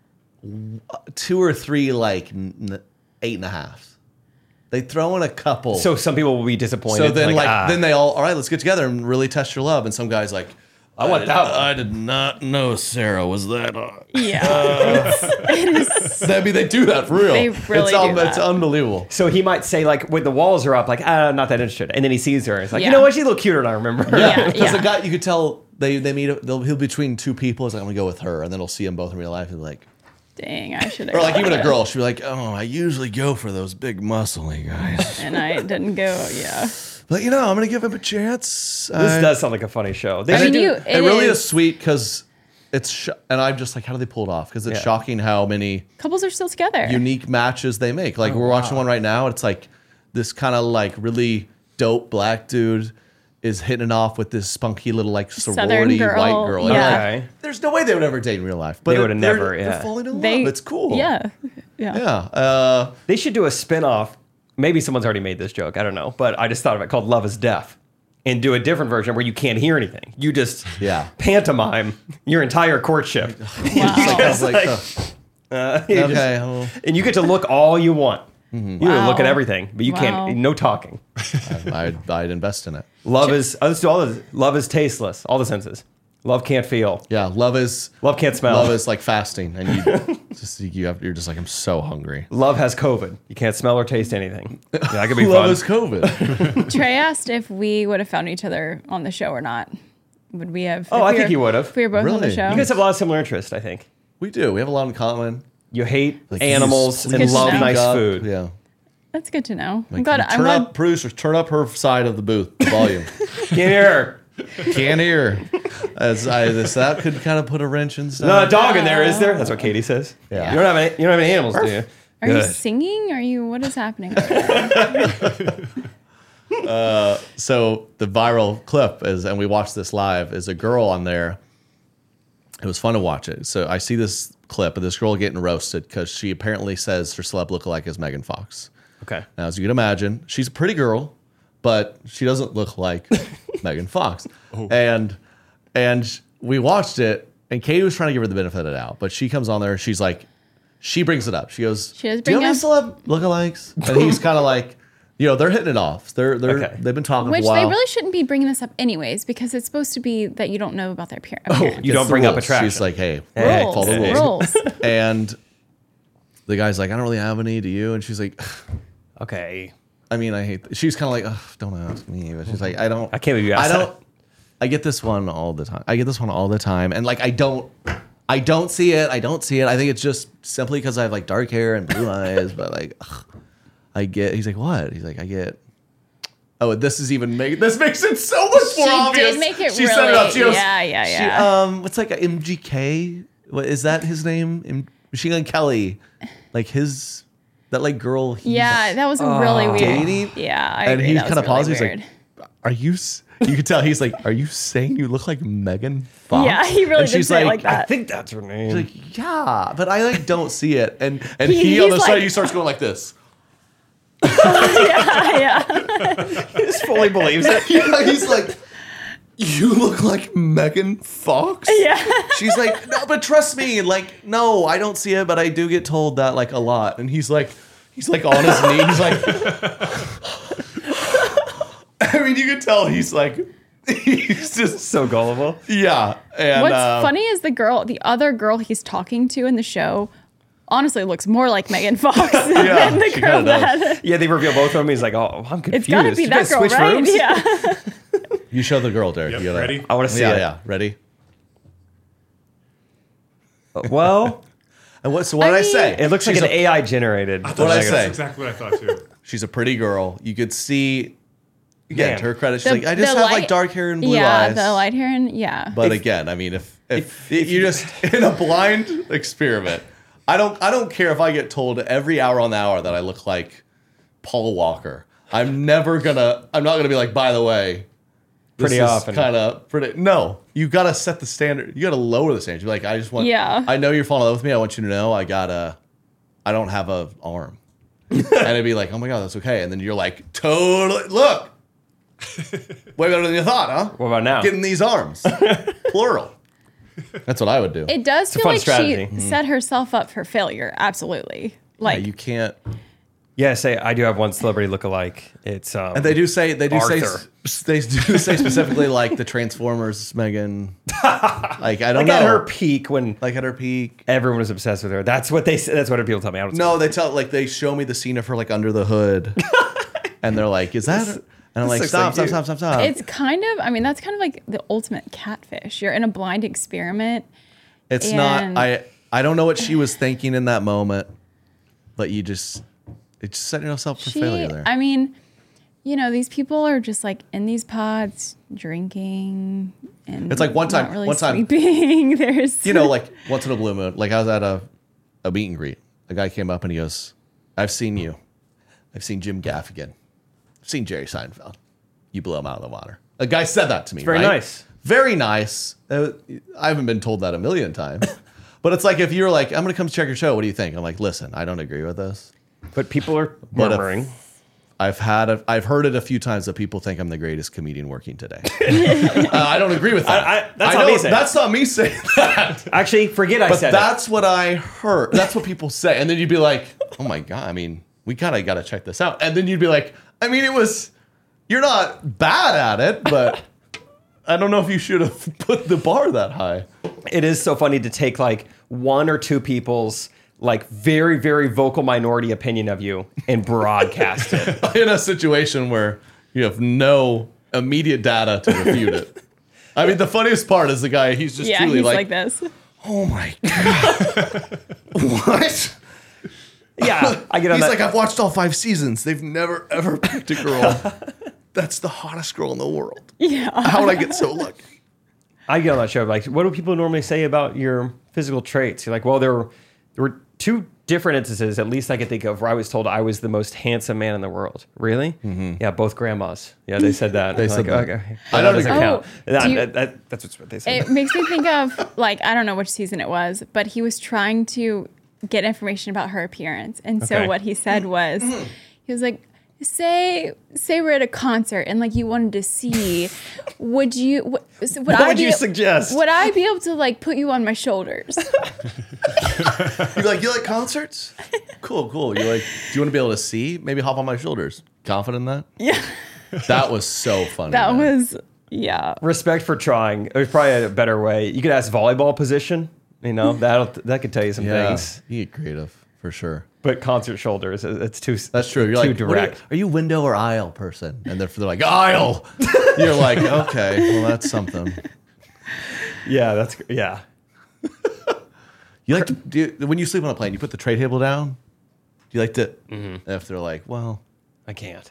w- two or three, like n- eight and a half. They throw in a couple. So some people will be disappointed. So then, like, ah. then they all, all right, let's get together and really test your love. And some guy's like, I want did, that one. I did not know Sarah was that. Uh, Yeah. It's, it is. I mean, they do that for real. They really it's, do un- that. It's unbelievable. So he might say, like, when the walls are up, like, ah, not that interested. And then he sees her and it's like, Yeah. you know what? She's a little cuter than I remember. Yeah. Because the guy, you could tell they they meet. They'll, he'll be between two people. It's like, I'm gonna go with her, and then he'll see them both in real life and be like, Dang, I should have. or like even a girl, she'll be like, oh, I usually go for those big muscly guys, And I didn't go. Yeah. but you know, I'm gonna give him a chance. This I- does sound like a funny show. They I should mean, do- you. It, It, really is, is. sweet because it's sh- and I'm just like, how do they pull it off? Because it's Yeah. shocking how many Couples are still together. unique matches they make. Like we're watching one right now. It's like this kind of like really dope black dude is hitting it off with this spunky little like sorority girl, white girl. And you're yeah. like, Okay. there's no way they would ever date in real life. But They would've they're- never, They're yeah. falling in They. love. It's cool. Yeah. Yeah. Yeah. Uh, They should do a spin-off. Maybe someone's already made this joke. I don't know. But I just thought of it called Love is Deaf. And do a different version where you can't hear anything. You just Yeah. pantomime your entire courtship. it's like, I was like, like- uh, Uh, you just- okay. well, and you get to look all you want. Mm-hmm. You can look at Wow. everything, but you Wow. can't. No talking. I'd, I'd invest in it. Love is. Oh, let's do all this. Love is tasteless. All the senses. Love can't feel. Yeah, love is Love can't smell. love is like fasting, and you just you have, you're just like, I'm so hungry. Love has COVID. You can't smell or taste anything. Yeah, that could be Love fun. is COVID. Trey asked if we would have found each other on the show or not. Would we have? Oh, if I we think were- you would have. If we were both on the Really? show. You guys have a lot of similar interests, I think. We do. We have a lot in common. You hate Like, animals you and just love speak nice up. food. Yeah. That's good to know. I'm Like, glad. you I'm turn glad. up, producers, turn up her side of the booth, the volume. Can't hear. Can't hear. As I, this, that could kind of put a wrench in stuff. No a dog in there, is there? That's what Katie says. Yeah. You don't have any. You don't have any animals, do you? Are you Good. singing? Are you? What is happening? over there? So the viral clip is, and we watched this live, is a girl on there. It was fun to watch it. So I see this clip of this girl getting roasted because she apparently says her celeb lookalike is Megan Fox. Okay. Now, as you can imagine, she's a pretty girl, but she doesn't look like Megan Fox. And and we watched it, and Katie was trying to give her the benefit of the doubt, but she comes on there, she's like, she brings it up. She goes, She does "Do you bring have any celeb lookalikes?" And he's kind of like, you know, they're hitting it off. They're they're Okay. they've been talking Which for a while. they really shouldn't be bringing this up anyways, because it's supposed to be that you don't know about their appear- Oh, appearance. You don't It's bring the up rules. attraction. She's like, hey, Hey. rules. follow the rules. rules. And the guy's like, I don't really have any. Do you? And she's like, Okay. I mean, I hate. She's kind of like, Ugh, don't ask me. But she's like, I don't. I can't believe you I asked don't. that. I get this one all the time. I get this one all the time, and like, I don't. I don't see it. I don't see it. I think it's just simply because I have like dark hair and blue eyes. But like, ugh, I get. He's like, what? He's like, I get. Oh, this is even make this makes it so much more She obvious. did make it she set it up. She really- goes, yeah, yeah, she, yeah. um, what's like a M G K? What is that? His name? M- Machine Gun Kelly. Like his that like girl. he's Yeah, that was really weird. dating? Yeah, I and agree. he That was kind of really paused. He's weird. like, "Are you?" s-" You could tell he's like, "Are you saying you look like Megan Fox?" Yeah, he really And did she's say it like, like that. I think that's her name. She's like, "Yeah," but I like don't see it. And and He- he, on the he's side, like- he starts going like this. yeah, yeah. He just fully believes it. Yeah, he's like, "You look like Megan Fox." Yeah. She's like, "No, but trust me, like, no, I don't see it, but I do get told that like a lot." And he's like, he's like on his knee. He's like, I mean, you can tell he's like, he's just So gullible. yeah. And What's uh, funny is the girl, the other girl he's talking to in the show, honestly looks more like Megan Fox Yeah, than the she girl kinda does. that. Yeah, they reveal both of them. He's like, oh, I'm confused. It's gotta be You that guys girl, switch right? rooms? Yeah. You show the girl, Derek. Yep, You gotta- ready? I want to see Yeah, it. yeah. Ready? Well, And what? So what did I mean- say? it looks She's like an a- A I generated. I What'd I that's say? exactly what I thought too. She's a pretty girl. You could see. Again, Man. to her credit, she's The- like, I just the have like light- dark hair and blue yeah, eyes. the light hair and yeah. But again, I mean, if if, you just in a blind experiment, I don't I don't care if I get told every hour on the hour that I look like Paul Walker. I'm never gonna. I'm not gonna be like, by the way, this Pretty is often. kind of pretty. No, you gotta set the standard. You gotta lower the standard. You're like, I just want. Yeah. I know you're falling in love with me. I want you to know I gotta. I don't have a arm. And it'd be like, oh my god, that's okay. And then you're like, totally look. Way better than you thought, huh? What about now? Getting these arms, plural. That's what I would do. It does a feel fun like strategy. she set herself up for failure. Absolutely. Like yeah, you can't. Yeah, say I do have one celebrity lookalike. It's um, And they do say they do Arthur. say they do say specifically like the Transformers Megan. Like I don't like know. at her peak when like at her peak. everyone was obsessed with her. That's what they. say- That's what people tell me. I don't No, they tell like they show me the scene of her like under the hood, and they're like, "Is that?" her?" And I'm this like, looks "Stop, like stop, you." stop, stop, stop." it's kind of. I mean, that's kind of like the ultimate catfish. You're in a blind experiment. It's not. and- I I don't know what she was thinking in that moment, but you just it's just setting yourself for She, failure there. I mean, you know, these people are just like in these pods drinking and It's like one time- not really one time- sleeping. There's You know, like once in a blue moon. Like I was at a a meet and greet. A guy came up and he goes, "I've seen you. I've seen Jim Gaffigan. I've seen Jerry Seinfeld. You blew him out of the water." A guy said that to me. very right? nice. Very nice. Uh, I haven't been told that a million times. But it's like if you're like, I'm gonna come check your show. What do you think? I'm like, listen, I don't agree with this. But people are But if- murmuring. I've had, a, I've heard it a few times that people think I'm the greatest comedian working today. uh, I don't agree with that. I- I- that's I not me know- saying. That's not me saying that. Actually, forget I But said that's what I heard. That's what people say. And then you'd be like, oh my God, I mean, we kind of got to check this out. And then you'd be like, I mean, it was, you're not bad at it, but I don't know if you should have put the bar that high. It is so funny to take like one or two people's like very, very vocal minority opinion of you and broadcast it. In a situation where you have no immediate data to refute it. I mean, the funniest part is the guy, he's just Yeah, truly he's like, like this. oh my God. What? Yeah, I get on He's that. like, I've watched all five seasons. They've never, ever picked a girl. That's the hottest girl in the world. Yeah. How would I get so lucky? I get on that show. Like, what do people normally say about your physical traits? You're like, well, there were, there were two different instances, at least I could think of, where I was told I was the most handsome man in the world. Really? Mm-hmm. Yeah, both grandmas. Yeah, they said that. They said like, that. Okay. I That don't doesn't agree. count. Oh, That- do you- that- that- that's what they said. It makes me think of, like, I don't know which season it was, but he was trying to get information about her appearance. And so Okay. what he said was, he was like, say say we're at a concert and like you wanted to see, would you, would, would What I would be, you suggest? Would I be able to like put you on my shoulders? You're like, you like concerts? Cool, cool. You're like, do you want to be able to see? Maybe hop on my shoulders. Confident in that? Yeah. That was so funny. That man. was, yeah. Respect for trying. There's probably a better way. You could ask volleyball position. You know, that that could tell you some yeah. things. You get creative for sure. But concert shoulders, it- it's too That's true. You're too like, what are you- direct. Are you window or aisle person? And they're, they're like, aisle. You're like, okay, well, that's something. Yeah, that's yeah. You like to, do you, when you sleep on a plane, you put the tray table down? Do you like to, if they're like, well, I can't.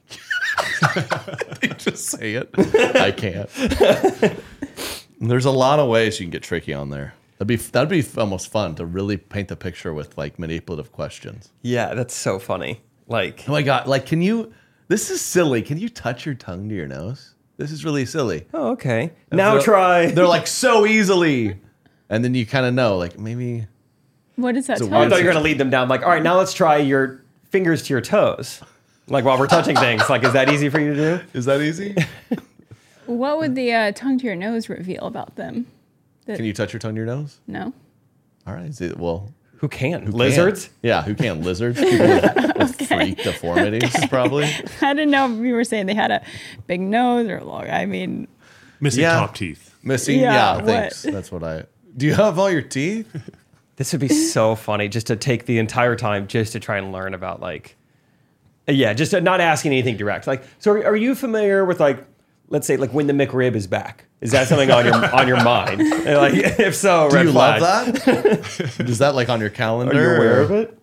they just say it. I can't. There's a lot of ways you can get tricky on there. That'd be that'd be almost fun to really paint the picture with like manipulative questions. Yeah, that's so funny. Like, Oh my God, like, can you, this is silly. Can you touch your tongue to your nose? This is really silly. oh, okay. Now They're- try. They're like so easily. And then you kind of know, like maybe. What does that It's a tell I you? thought you were gonna lead them down. Like, all right, now let's try your fingers to your toes. Like while we're touching things. Like, is that easy for you to do? Is that easy? What would the uh, tongue to your nose reveal about them? That, Can you touch your tongue to your nose? No. All right. Is it, well, Who can? who Lizards? Can? Yeah, who can? Lizards? People with, with freak deformities, probably. I didn't know if you were saying they had a big nose or long. I mean, Missing Yeah. top teeth. Missing? Yeah, Yeah, thanks. what? That's what I. Do you have all your teeth? This would be so funny just to take the entire time just to try and learn about like, yeah, just not asking anything direct. Like, so are, are you familiar with like, let's say like when the McRib is back? Is that something on your on your mind? And like, if so, Do red you flag. love that? Is that like on your calendar? Are you aware or- of it?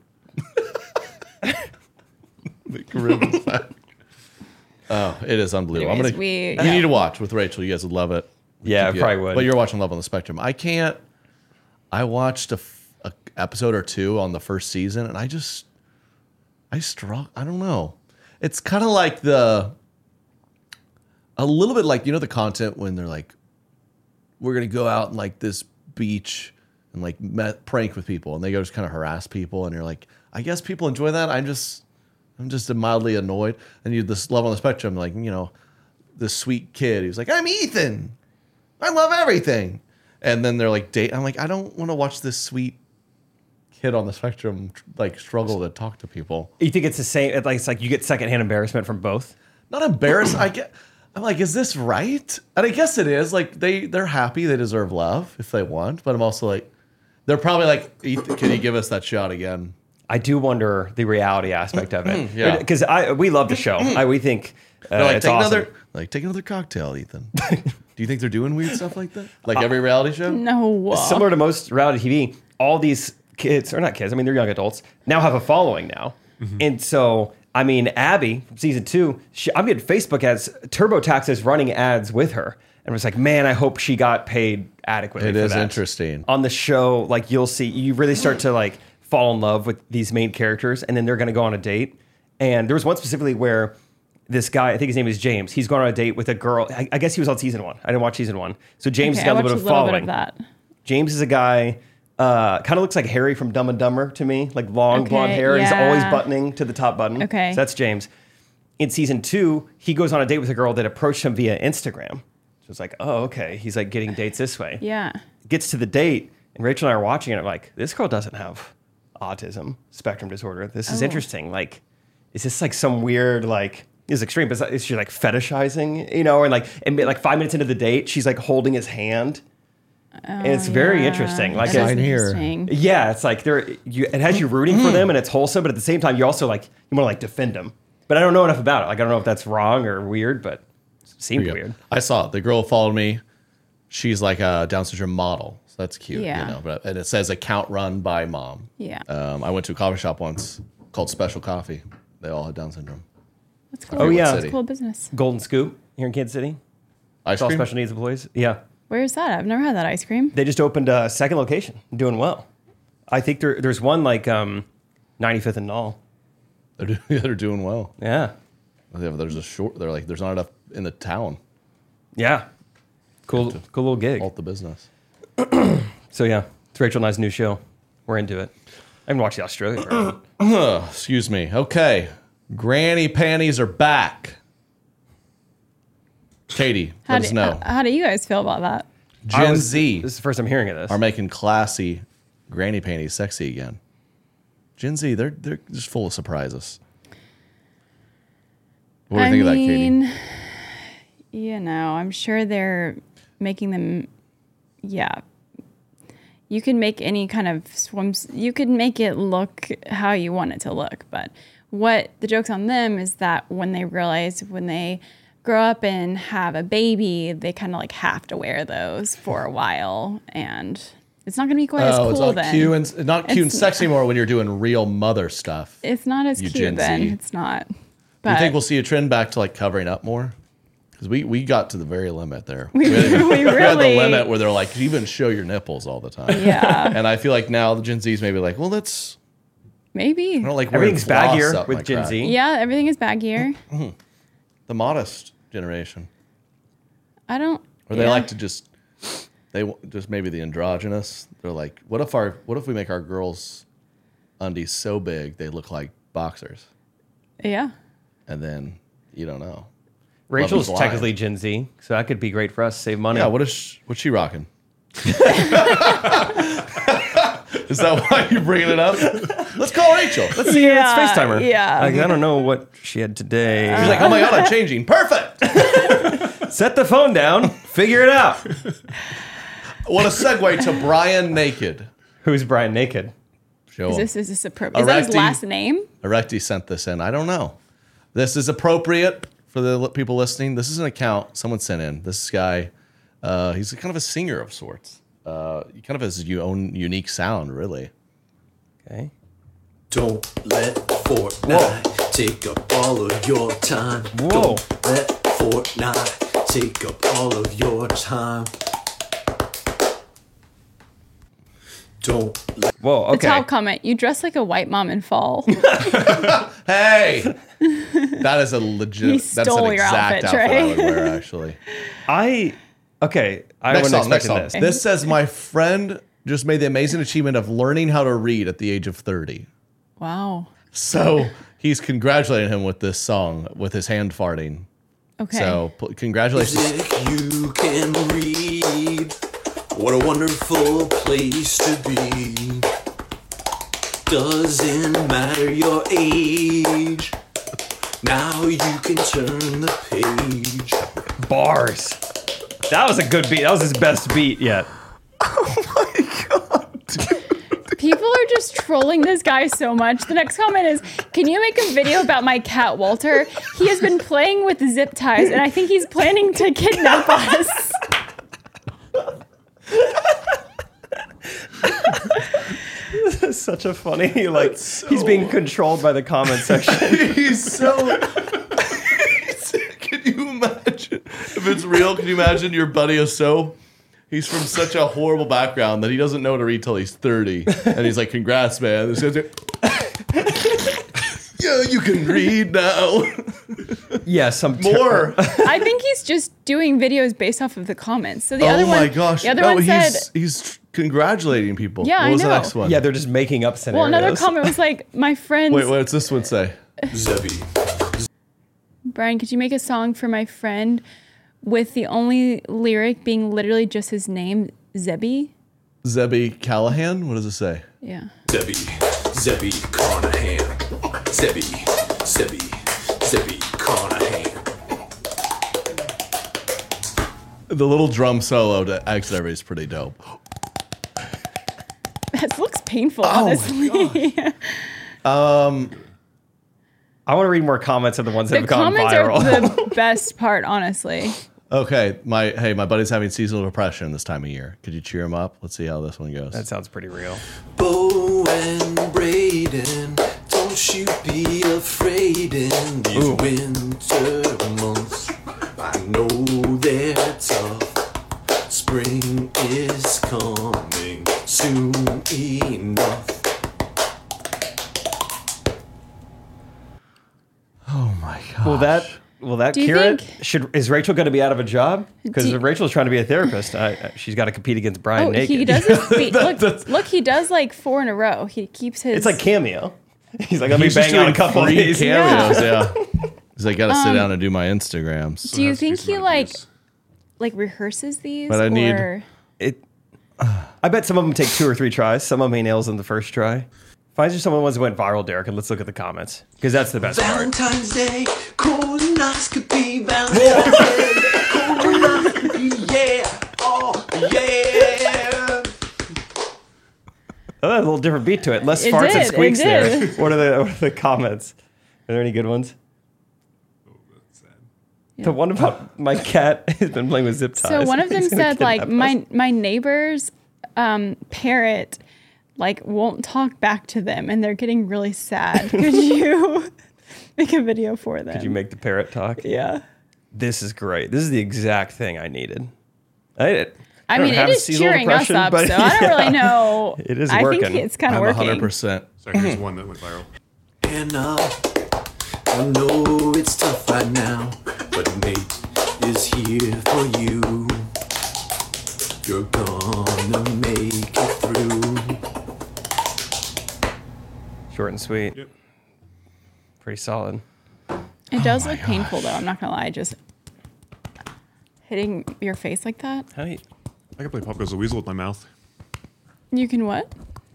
McRib is back. Oh, it is unbelievable. Anyways, I'm gonna. we- you yeah. need to watch with Rachel. You guys would love it. Yeah, I Yeah, probably would. But you're watching Love on the Spectrum. I can't. I watched a, f- a episode or two on the first season, and I just, I struggle. I don't know. It's kind of like the, a little bit like you know the content when they're like, we're gonna go out and like this beach and like met, prank with people, and they go just kind of harass people, and you're like, I guess people enjoy that. I'm just, I'm just mildly annoyed. And you this Love on the Spectrum, like you know, this sweet kid. He was like, I'm Ethan. I love everything. And then they're like, date. I'm like, I don't want to watch this sweet kid on the spectrum like struggle to talk to people. You think it's the same? It's like, it's like you get secondhand embarrassment from both? Not embarrassed. I get. I'm like, is this right? And I guess it is. Like they they're happy. They deserve love if they want. But I'm also like, they're probably like, Ethan, can you give us that shot again? I do wonder the reality aspect of it. Yeah. Because I we love the show. I, we think uh, They're like, it's take awesome. another, like take another cocktail, Ethan. Do you think they're doing weird stuff like that? Like every reality show? no. Similar to most reality T V, all these kids, or not kids, I mean, they're young adults, now have a following now. And so, I mean, Abby from season two, she, I'm getting Facebook ads, TurboTax is running ads with her. And it's like, man, I hope she got paid adequately. It for is that. interesting. On the show, like you'll see, you really start to like fall in love with these main characters, and then they're going to go on a date. And there was one specifically where this guy, I think his name is James, he's going on a date with a girl. I, I guess he was on season one. I didn't watch season one. So James Okay, has got I a little watched bit of a little following. bit of that. James is a guy, uh, kind of looks like Harry from Dumb and Dumber to me, like long Okay, blonde hair. He's always yeah. buttoning to the top button. Okay. So that's James. In season two, he goes on a date with a girl that approached him via Instagram. So it's like, oh, okay. He's like getting dates this way. Yeah. Gets to the date, and Rachel and I are watching it. I'm like, this girl doesn't have autism spectrum disorder. This is Oh. interesting. Like, is this like some weird, like, is extreme, but it's, she's like fetishizing, you know, and like and like five minutes into the date, she's like holding his hand. And it's very yeah. interesting. Like That is it's, here. interesting. yeah, it's like there. You, it has you rooting for them, and it's wholesome. But at the same time, you also like you want to like defend them. But I don't know enough about it. Like I don't know if that's wrong or weird, but it seemed Yeah. weird. I saw it. The girl followed me. She's like a Down syndrome model. So that's cute. Yeah. You know, but and it says account run by mom. Yeah. Um, I went to a coffee shop once called Special Coffee. They all had Down syndrome. That's cool. Oh, yeah. That's City. cool business. Golden Scoop here in Kansas City. Ice It's all cream. special needs employees. Yeah, Where's that? I've never had that ice cream. they just opened a second location, doing well. I think there, there's one like um, ninety-fifth and Knoll. They're, do- they're doing well. Yeah, Yeah, but There's a short. They're like there's not enough in the town. yeah, cool, cool little gig. Halt the business. So yeah, it's Rachel and I's new show. We're into it. I haven't watched the Australia version. Oh, excuse me. Okay, granny panties are back. Katie, How let do, us know. How, how do you guys feel about that? I Gen was- Z This is the first I'm hearing of this. are making classy granny panties sexy again. Gen Z, they're they're just full of surprises. What do you I think of that, Katie? mean, you know, I'm sure they're making them. Yeah, you can make any kind of swims. You can make it look how you want it to look. But what the joke's on them is that when they realize when they grow up and have a baby, they kind of like have to wear those for a while, and it's not going to be quite as Oh, cool it's not then. cute and not cute and It's- sexy anymore when you're doing real mother stuff. It's not as You cute Gen then. Z. It's not. Do But you think we'll see a trend back to like covering up more? Because we, we got to the very limit there. We- had, we we had the really- limit where they're like, even show your nipples all the time. Yeah. And I feel like now the Gen Z's maybe like, well, let's. maybe. I don't like wearing Everything's floss baggier up with my Gen crack. Z. Yeah, everything is baggier. The modest generation. I don't. Or they yeah. like to just, they w- just maybe the androgynous. They're like, what if our, what if we make our girls' undies so big they look like boxers, Yeah. and then you don't know. Rachel's Love is technically Gen Z, so that could be great for us. Save money. Yeah, what is she, what's she rocking? Is that why you're bringing it up? Let's call Rachel. Let's see. Yeah, Let's FaceTime her. yeah. Like, I don't know what she had today. She's like, oh my god, I'm changing. Perfect. Set the phone down. Figure it out. What a segue to Brian Naked. Who's Brian Naked? Show Is him. this is this appropriate? Is that his Erecti- last name? Erecti sent this in. I don't know. This is appropriate for the li- people listening. This is an account someone sent in. This guy, uh, he's kind of a singer of sorts. Uh, he kind of has his own unique sound, really. Okay. Don't let Fortnite take up all of your time. Whoa. Don't let Fortnite take up all of your time. Don't let Whoa. The Okay. top comment: you dress like a white mom in fall. Hey, that is a legit. He That's an stole your exact outfit, outfit I Trey. would wear, actually. I. Okay. I Next wasn't song, next expecting song. this. This says my friend just made the amazing achievement of learning how to read at the age of thirty. Wow. So he's congratulating him with this song with his hand farting. Okay. So p- congratulations. music you can read. What a wonderful place to be. Doesn't matter your age. Now you can turn the page. Bars. That was a good beat. That was his best beat yet. People are just trolling this guy so much. The next comment is, can you make a video about my cat, Walter? He has been playing with zip ties, and I think he's planning to kidnap us. Such a funny, like, he's being controlled by the comment section. He's so. Can you imagine if it's real? Can you imagine your buddy is so? He's from such a horrible background that he doesn't know how to read till he's thirty, and he's like, "Congrats, man! This guy's like, yeah, you can read now." Yeah, some More. I think he's just doing videos based off of the comments. So the Oh other my one, gosh! the other no, one said, he's he's congratulating people. Yeah, what I was know. the next one? Yeah, they're just making up scenarios. well, another comment was like, my friends. Wait, what's this one say? Zebby. Brian, could you make a song for my friend with the only lyric being literally just his name, Zebby? Zebby Callahan. What does it say? Yeah. Zebby. Zebby Carnahan. Zebby. Zebby. Zebby McConaughey. The little drum solo to exit everybody is pretty dope. This looks painful, Oh my honestly. Um, I want to read more comments of the ones that The have gone comments viral. are the best part, honestly. okay, my hey, my buddy's having seasonal depression this time of year. Could you cheer him up? Let's see how this one goes. That sounds pretty real. Bo and Braden, don't you be afraid in these Ooh. winter months. I know they're tough. Spring is coming soon enough. Oh my god. Will that will that Do you cure it? think- Should is Rachel going to be out of a job? Because Do you- if Rachel's trying to be a therapist, I, I- she's got to compete against Brian Oh, naked. he does his feet. Look, look, he does like four in a row. He keeps his. It's like Cameo. He's like, let me He's just bang out a doing couple of free these. cameos. Yeah. He's like, gotta sit down and do my Instagrams. Do you has to be think some he like abuse. like rehearses these? But I need- or- It. I bet some of them take two or three tries. Some of them he nails in the first try. Find you some of the ones that went viral, Derek, and let's look at the comments because that's the best part. Valentine's Day, colonoscopy, Valentine's Day, colonoscopy, yeah, oh, yeah. Oh, that had a little different beat to it. Less It farts did, and it squeaks there. did. What are the what are the comments? Are there any good ones? The one about my cat has been playing with zip ties. So one of them He's gonna said like kidnap us. my my neighbor's um, parrot like won't talk back to them and they're getting really sad. Could you make a video for them? Could you make the parrot talk? Yeah. This is great. This is the exact thing I needed. I, I, don't mean, have it is seasonal cheering us depression, up, but so I don't yeah. really know. It is I working. think it's kind of I'm working. one hundred percent. So here's one that went viral. Anna, I know it's tough right now, but Nate is here for you. You're gonna make it through. Short and sweet. Yep. Pretty solid. It does look painful though. I'm not gonna lie. Just hitting your face like that. How do you, I can play Pop Goes the Weasel with my mouth. You can what?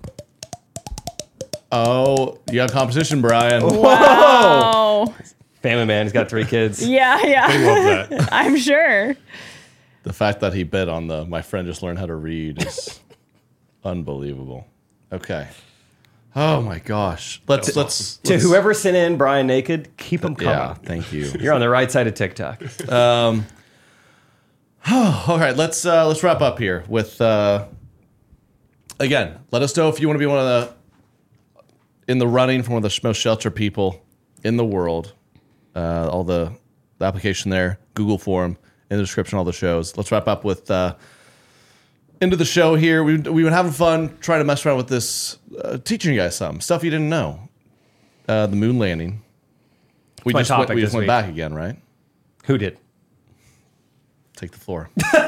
Oh, you got competition, Brian. Wow. Family man, he's got three kids. Yeah, I yeah. love that. I'm sure. The fact that he bit on the my friend just learned how to read is unbelievable. Okay. Oh my gosh. Let's let's, To let's whoever sent in Brian naked, keep him coming. yeah. Thank you. You're on the right side of TikTok. All right. Let's uh, let's wrap up here with uh, again. Let us know if you want to be one of the in the running for one of the most sheltered people in the world. Uh, all the, the application there, Google form in the description, all the shows. Let's wrap up with uh, into the show here. We we've been having fun trying to mess around with this, uh, teaching you guys some stuff you didn't know. Uh, the moon landing. We my just went, topic we this just went week. back again, right? Who did? Take the floor.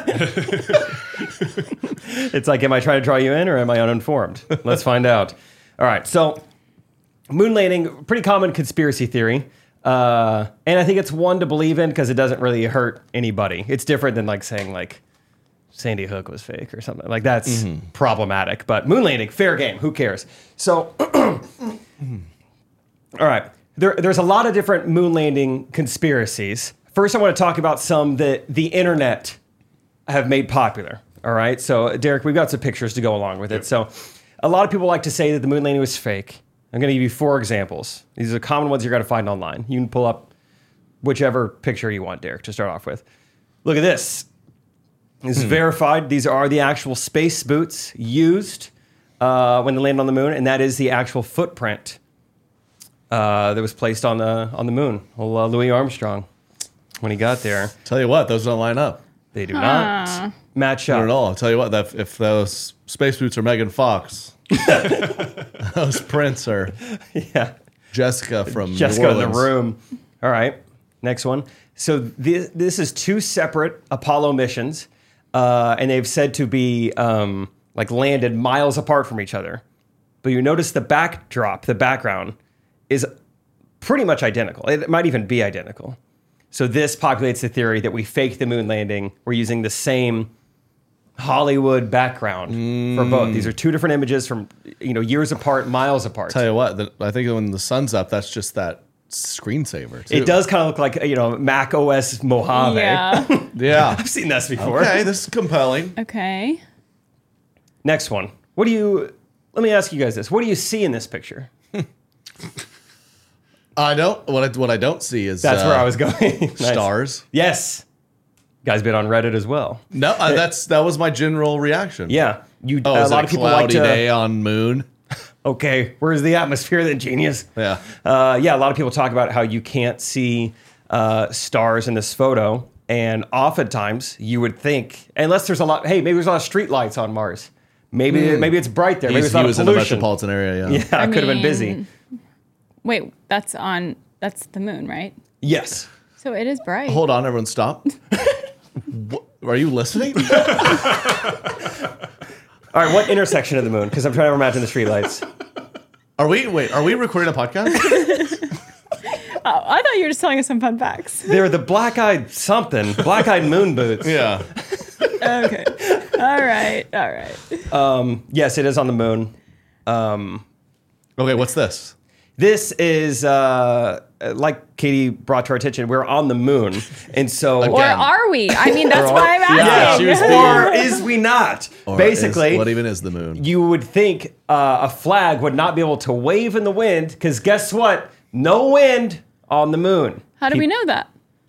It's like, am I trying to draw you in or am I uninformed? Let's find out. All right. So, moon landing, pretty common conspiracy theory. Uh, and I think it's one to believe in because it doesn't really hurt anybody. It's different than like saying like Sandy Hook was fake or something. Like that's problematic. But moon landing, fair game. Who cares? So, all right. There, there's a lot of different moon landing conspiracies. First, I want to talk about some that the internet have made popular. All right. So, Derek, we've got some pictures to go along with it. So, a lot of people like to say that the moon landing was fake. I'm going to give you four examples. These are common ones you're going to find online. You can pull up whichever picture you want, Derek, to start off with. Look at this. This is verified. These are the actual space boots used uh, when they landed on the moon, and that is the actual footprint uh, that was placed on the on the moon. Well, uh, Louis Armstrong, when he got there, Tell you what, those don't line up. they do not match Not up. at all. I'll tell you what, that if those space boots are Megan Fox, those prints are Yeah. Jessica from Jessica New in the Orleans. room. All right, next one. So this, this is two separate Apollo missions, uh, and they've said to be um, like landed miles apart from each other. But you notice the backdrop, the background, is pretty much identical. It might even be identical. So this populates the theory that we faked the moon landing. We're using the same Hollywood background for both. These are two different images from you know years apart, miles apart. Tell you what, the, I think when the sun's up, that's just that screensaver, too. It does kind of look like, you know, Mac O S Mojave. Yeah. Yeah. I've seen this before. Okay, this is compelling. Okay. Next one. What do you, let me ask you guys this. What do you see in this picture? I don't, what I, what I don't see is That's uh, where I was going. Nice. stars. Yes. Guys been on Reddit as well. No, uh, that's that was my general reaction. Yeah. You, Oh, a is lot it of a people like cloudy to, day on moon? okay, where's the atmosphere then, genius? Yeah. Uh, yeah, a lot of people talk about how you can't see uh, stars in this photo. And oftentimes you would think, unless there's a lot, hey, maybe there's a lot of street lights on Mars. Maybe maybe it's bright there. Maybe He's, there's a lot he of was in the pollution. metropolitan area, yeah. Yeah, I it could have been busy. mean, Wait, that's on, that's the moon, right? Yes. So it is bright. Hold on, everyone stop. What, are you listening? All right, what intersection of the moon? Because I'm trying to imagine the streetlights. Are we, wait, are we recording a podcast? Oh, I thought you were just telling us some fun facts. They're the black-eyed something, black-eyed moon boots. Yeah. Okay. All right. All right. Um, yes, it is on the moon. Um, Okay, what's this? this is, uh, like Katie brought to our attention, we're on the moon. And so... Again. Or are we? I mean, that's why I'm Yeah, asking. she was Or is we not? Or Basically, is- what even is the moon? you would think uh, a flag would not be able to wave in the wind, because guess what? No wind on the moon. How do we know that?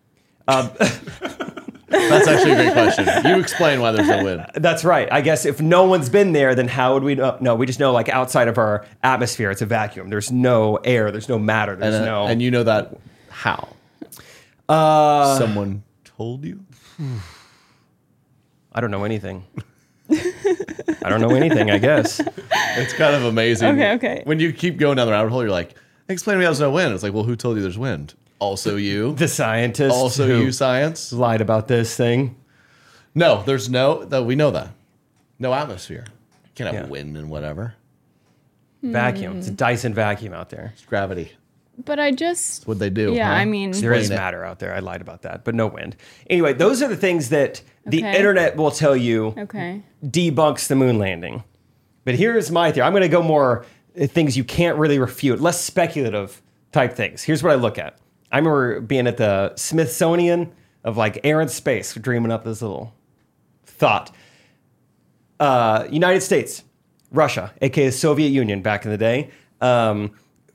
That's actually a great question. You explain why there's no wind. That's right. I guess if no one's been there, then how would we know? No, we just know like outside of our atmosphere, it's a vacuum. There's no air. There's no matter. There's And, uh, no. and you know that how? uh, Someone told you? I don't know anything. I don't know anything, I guess. It's kind of amazing. Okay, okay. When you keep going down the rabbit hole, you're like, explain to me how there's no wind. It's like, well, who told you there's wind? Also you. The scientists Also who you, science. lied about this thing. No, there's no, that we know that. No atmosphere. You can't have Yeah. wind and whatever. Vacuum. It's a Dyson vacuum out there. It's gravity. But I just. What they do. Yeah, huh? I mean. There is Explain it. matter out there. I lied about that, but no wind. Anyway, those are the things that the Okay. internet will tell you Okay. debunks the moon landing. But here's my theory. I'm going to go more uh, things you can't really refute, less speculative type things. Here's what I look at. I remember being at the Smithsonian of like air and space, dreaming up this little thought. Uh, United States, Russia, aka Soviet Union back in the day, um,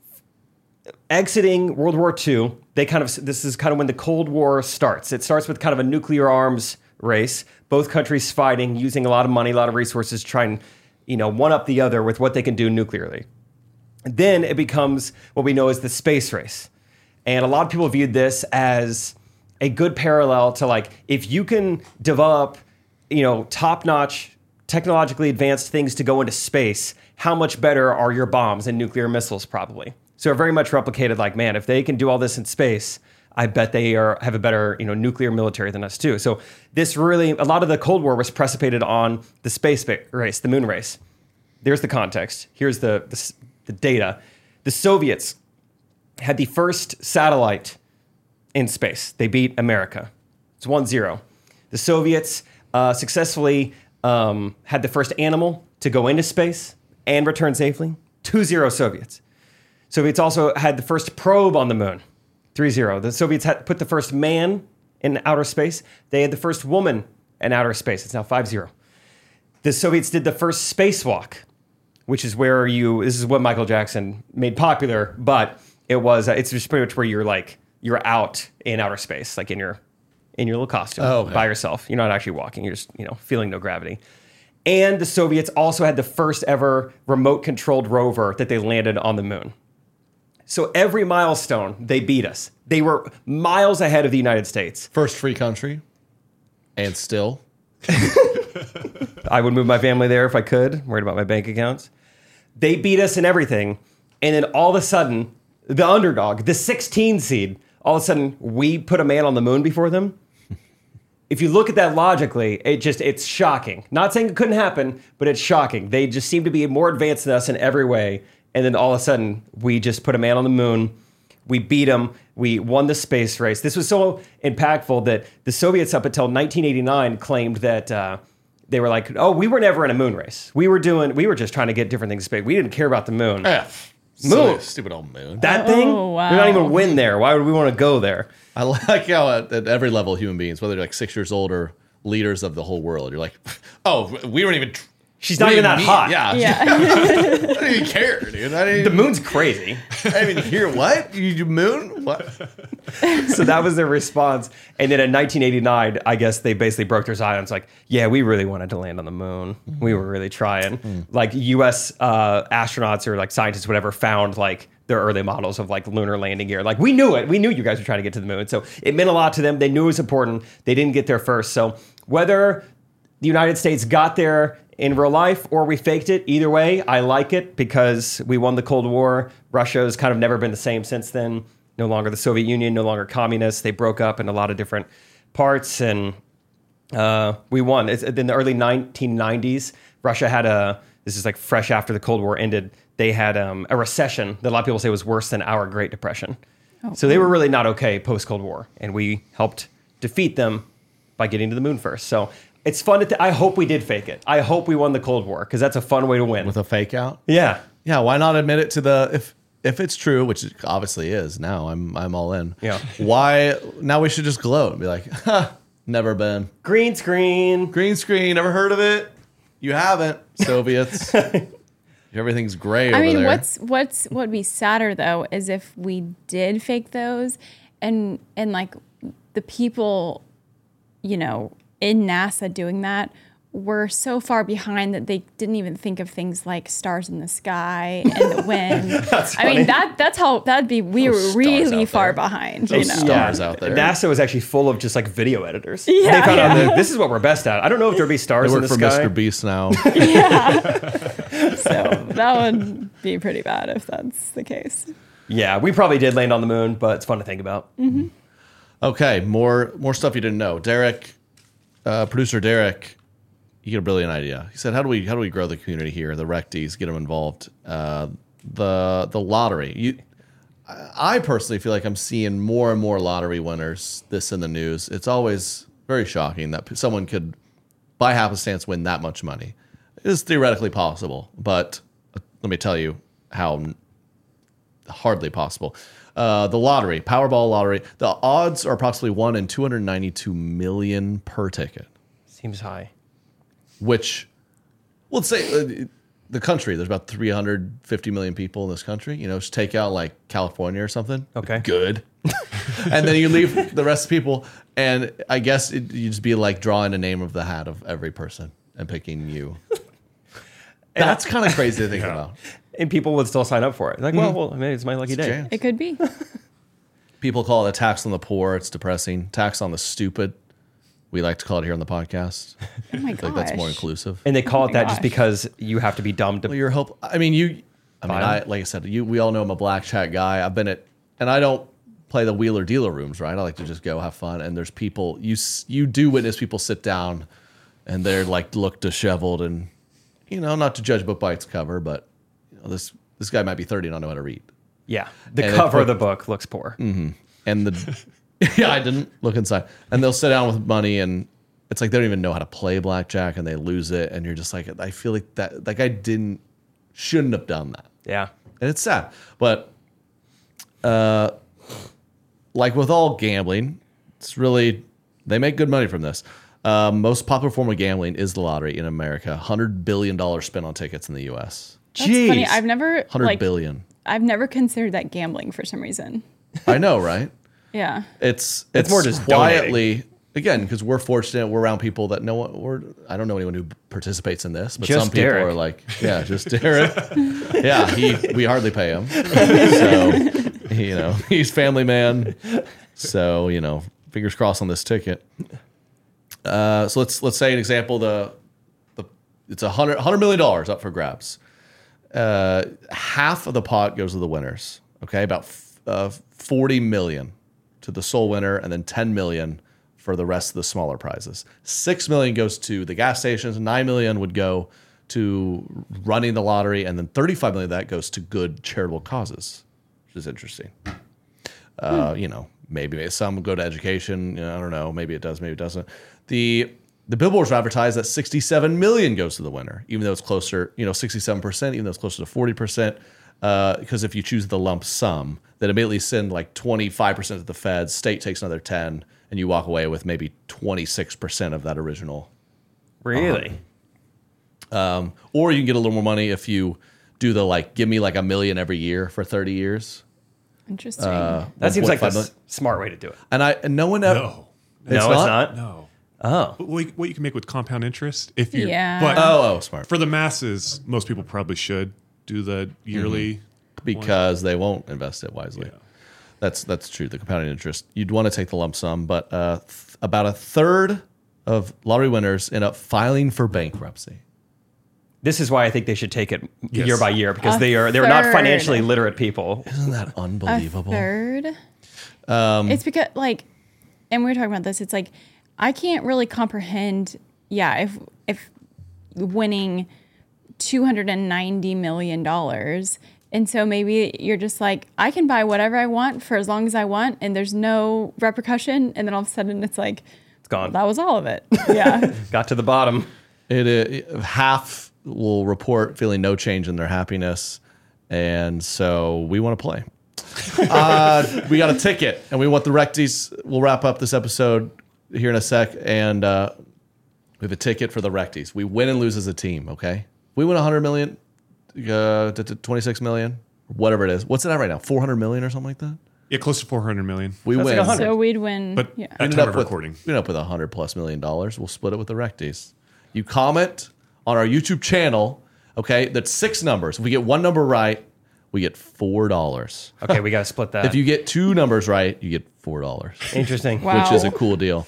exiting World War Two. They kind of this is kind of when the Cold War starts. It starts with kind of a nuclear arms race. Both countries fighting, using a lot of money, a lot of resources, to try and you know one up the other with what they can do nuclearly. Then it becomes what we know as the space race. And a lot of people viewed this as a good parallel to like, if you can develop, you know, top-notch, technologically advanced things to go into space, how much better are your bombs and nuclear missiles probably? So very much replicated like, man, if they can do all this in space, I bet they are have a better, you know, nuclear military than us too. So this really, a lot of the Cold War was precipitated on the space race, the moon race. There's the context. Here's the, the, the data. The Soviets had the first satellite in space. They beat America. It's one zero. The Soviets uh, successfully um, had the first animal to go into space and return safely. two zero Soviets. Soviets also had the first probe on the moon. three zero. The Soviets had put the first man in outer space. They had the first woman in outer space. It's now five zero. The Soviets did the first spacewalk, which is where you, this is what Michael Jackson made popular, but it was, uh, it's just pretty much where you're like, you're out in outer space, like in your, in your little costume Oh, okay. by yourself. You're not actually walking. You're just, you know, feeling no gravity. And the Soviets also had the first ever remote controlled rover that they landed on the moon. So every milestone, they beat us. They were miles ahead of the United States. First free country. And still. I would move my family there if I could. Worried about my bank accounts. They beat us in everything. And then all of a sudden, the underdog, the sixteen seed, all of a sudden, we put a man on the moon before them. If you look at that logically, it just, it's shocking. Not saying it couldn't happen, but it's shocking. They just seem to be more advanced than us in every way. And then all of a sudden, we just put a man on the moon. We beat him. We won the space race. This was so impactful that the Soviets up until nineteen eighty-nine claimed that uh, they were like, oh, we were never in a moon race. We were doing, we were just trying to get different things in space. We didn't care about the moon. F. Moon. So stupid old moon. That Oh, thing? wow. We're not even win there. Why would we want to go there? I like how at, at every level, human beings, whether they're like six years old or leaders of the whole world, you're like, oh, we weren't even. She's what not do even you that mean? hot. Yeah. Yeah. I didn't even care, dude. I didn't The even, moon's crazy. I didn't even hear what? You, you moon? What? So that was their response. And then in nineteen eighty-nine, I guess they basically broke their silence. Like, yeah, we really wanted to land on the moon. We were really trying. Like U S uh, astronauts or like scientists, whatever, found like their early models of like lunar landing gear. Like we knew it. We knew you guys were trying to get to the moon. So it meant a lot to them. They knew it was important. They didn't get there first. So whether the United States got there in real life or we faked it, either way, I like it because we won the Cold War. Russia's kind of never been the same since then. No longer the Soviet Union, no longer communist. They broke up in a lot of different parts and uh, we won. It's, in the early nineteen nineties, Russia had a, this is like fresh after the Cold War ended, they had um, a recession that a lot of people say was worse than our Great Depression. Oh, so they were really not okay post-Cold War. And we helped defeat them by getting to the moon first. So it's fun to, th- I hope we did fake it. I hope we won the Cold War because that's a fun way to win. With a fake out? Yeah. Yeah, why not admit it to the if if it's true, which it obviously is now, I'm I'm all in. Yeah. Why now we should just gloat and be like, huh, never been. Green screen. Green screen, never heard of it? You haven't, Soviets. Everything's gray I over mean, there. what's what's what would be sadder though is if we did fake those, and and like the people, you know, in NASA doing that were so far behind that they didn't even think of things like stars in the sky and the wind. That's I mean, funny. that that's how that'd be. We Those were stars really out far there. behind. Those you know? stars out there. NASA was actually full of just like video editors. Yeah, they found out yeah. that this is what we're best at. I don't know if there'd be I stars in work the for sky. Mister Beast now. So that would be pretty bad if that's the case. Yeah, we probably did land on the moon, but it's fun to think about. Mm-hmm. Okay, more more stuff you didn't know. Derek, uh, producer Derek, he had a brilliant idea. He said, "How do we how do we grow the community here? The Recties, get them involved. Uh, the the lottery. You, I I personally feel like I'm seeing more and more lottery winners. This in the news. It's always very shocking that someone could, by happenstance, win that much money. It is theoretically possible, but let me tell you how hardly possible." Uh, the lottery, Powerball lottery, the odds are approximately one in two hundred ninety-two million per ticket. Seems high. Which, well, let's say uh, the country, there's about three hundred fifty million people in this country. You know, just take out like California or something. Okay. Good. And then you leave the rest of the people. And I guess it, you just be like drawing a name of the hat of every person and picking you. That's kind of crazy to think about. And people would still sign up for it. Like, well, well, maybe it's my lucky It's a day. chance. It could be. People call it a tax on the poor. It's depressing. Tax on the stupid. We like to call it here on the podcast. Oh my I think that's more gosh. inclusive. And they call Oh it my that just gosh. because you have to be dumb to. Well, your hope. I mean, you. I mean, Fine. I like I said, you. We all know I'm a blackjack guy. I've been at, and I don't play the wheeler dealer rooms, right? I like to just go have fun. And there's people you s- you do witness people sit down, and they're like look disheveled, and you know, not to judge book by its cover, but you know, this this guy might be thirty and not know how to read. Yeah. The And it cover put- of the book looks poor. And the yeah, I didn't look inside. And they'll sit down with money, and it's like they don't even know how to play blackjack, and they lose it, and you're just like, I feel like that that guy didn't shouldn't have done that. Yeah. And it's sad. But uh, like with all gambling, it's really, they make good money from this. Uh, most popular form of gambling is the lottery in America. one hundred billion dollars spent on tickets in the U S. That's funny. I've never one hundred like billion. I've never considered that gambling for some reason. I know, right? Yeah. It's, It's it's more just quietly, again, because we're fortunate, we're around people that no one, we're, I don't know anyone who participates in this, but Just some people Derek. are like, yeah, just Derek. Yeah, he, we hardly pay him. So, you know, he's family man. So, you know, fingers crossed on this ticket. Uh, so let's, let's say an example, the, the, it's a hundred, hundred million dollars up for grabs. Uh, half of the pot goes to the winners. Okay. About f- uh, forty million to the sole winner, and then ten million for the rest of the smaller prizes. Six million goes to the gas stations. Nine million would go to running the lottery, and then thirty-five million of that goes to good charitable causes, which is interesting. Uh, you know, maybe some go to education. You know, I don't know. Maybe it does. Maybe it doesn't. The the billboards advertise that sixty-seven million goes to the winner, even though it's closer. You know, sixty-seven percent, even though it's closer to forty percent. because uh, if you choose the lump sum, then immediately send like twenty-five percent to the feds, state takes another ten, and you walk away with maybe twenty-six percent of that original. Really? Um, or you can get a little more money if you do the like, give me like a million every year for thirty years. Interesting. Uh, that seems like the million. smart way to do it. And I and no one ever. No. It's no, not? it's not. No. Oh. But what, what you can make with compound interest, if you, Yeah. but Oh, oh, smart. for the masses, most people probably should do the yearly Because they won't invest it wisely. Yeah. That's that's true. The compounding interest. You'd want to take the lump sum, but uh, th- about a third of lottery winners end up filing for bankruptcy. This is why I think they should take it Yes. year by year because A they are they're not third. financially literate people. Isn't that unbelievable? A third. Um, It's because like, and we were talking about this. It's like I can't really comprehend. Yeah, if if winning two hundred and ninety million dollars, and so maybe you're just like, I can buy whatever I want for as long as I want, and there's no repercussion, and then all of a sudden it's like, It's gone. that was all of it. Yeah. Got to the bottom. It, it half will report feeling no change in their happiness, and so we want to play. uh, we got a ticket, and we want the Recties. We'll wrap up this episode here in a sec, and uh, we have a ticket for the Recties. We win and lose as a team. Okay, we win one hundred million, uh, to twenty-six million, whatever it is. What's it at right now? four hundred million or something like that. Yeah, close to four hundred million. We That's win. like one hundred. So we'd win. But yeah. at ended time up of with, recording. we ended up with a hundred plus million dollars. We'll split it with the Recties. You comment on our YouTube channel. Okay, that's six numbers. If we get one number right, we get four dollars. Okay, we got to split that. If you get two numbers right, you get four dollars, Interesting. Wow. which is a cool deal.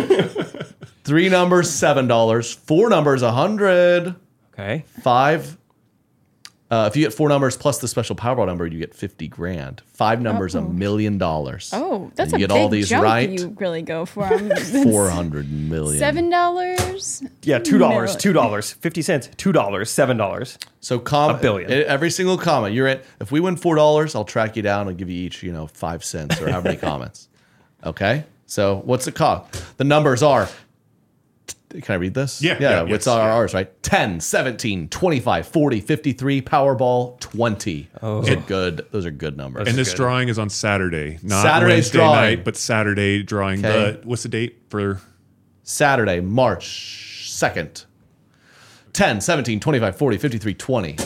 Three numbers, seven dollars. Four numbers, a hundred. Okay. Five. Uh, if you get four numbers plus the special Powerball number, you get fifty grand. Five numbers, a million dollars. Oh, that's And you a get big all these jump right. you really go for. Um, Four hundred million. Seven dollars. Yeah, two dollars, No. two dollars, fifty cents, two dollars, seven dollars. So com- A billion. Every single comment you're in. If we win four dollars, I'll track you down and give you each, you know, five cents or however many comments. Okay. So what's it cost? The numbers are. Can I read this? Yeah, Yeah. yeah, What's yes, our yeah. ours, right? ten, seventeen, twenty-five, forty, fifty-three, Powerball, twenty. Oh. Those are good. Those are good numbers. And this good. drawing is on Saturday, not Saturday's Wednesday drawing. night, but Saturday drawing. Okay. The what's the date for? Saturday, March second. ten, seventeen, twenty-five, forty, fifty-three, twenty.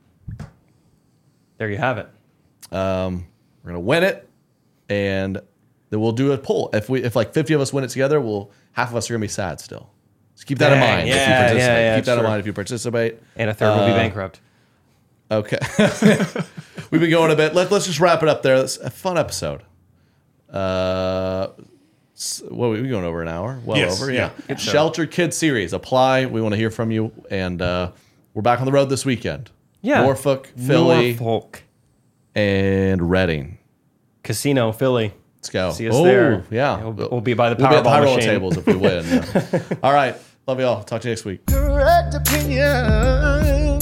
There you have it. Um, we're gonna win it, and then we'll do a poll. If we, if like fifty of us win it together, we'll half of us are gonna be sad still. So keep that in Dang, mind if you yeah, participate. yeah, yeah, keep that in sure. mind if you participate. And a third will be Uh, bankrupt. Okay, we've been going a bit. Let, let's just wrap it up there. It's a fun episode. Uh, s- well, we going over an hour. Well Yes, over, yeah. yeah. Good show. Shelter Kids series. Apply. We want to hear from you, and uh, we're back on the road this weekend. Yeah. Norfolk, Philly, Norfolk. and Reading. Casino, Philly. Let's go. See us oh, there. Yeah. We'll, we'll be by the We'll be at the high Powerball roller machine. tables if we win. Yeah. All right. Love y'all. Talk to you next week. Correct opinion.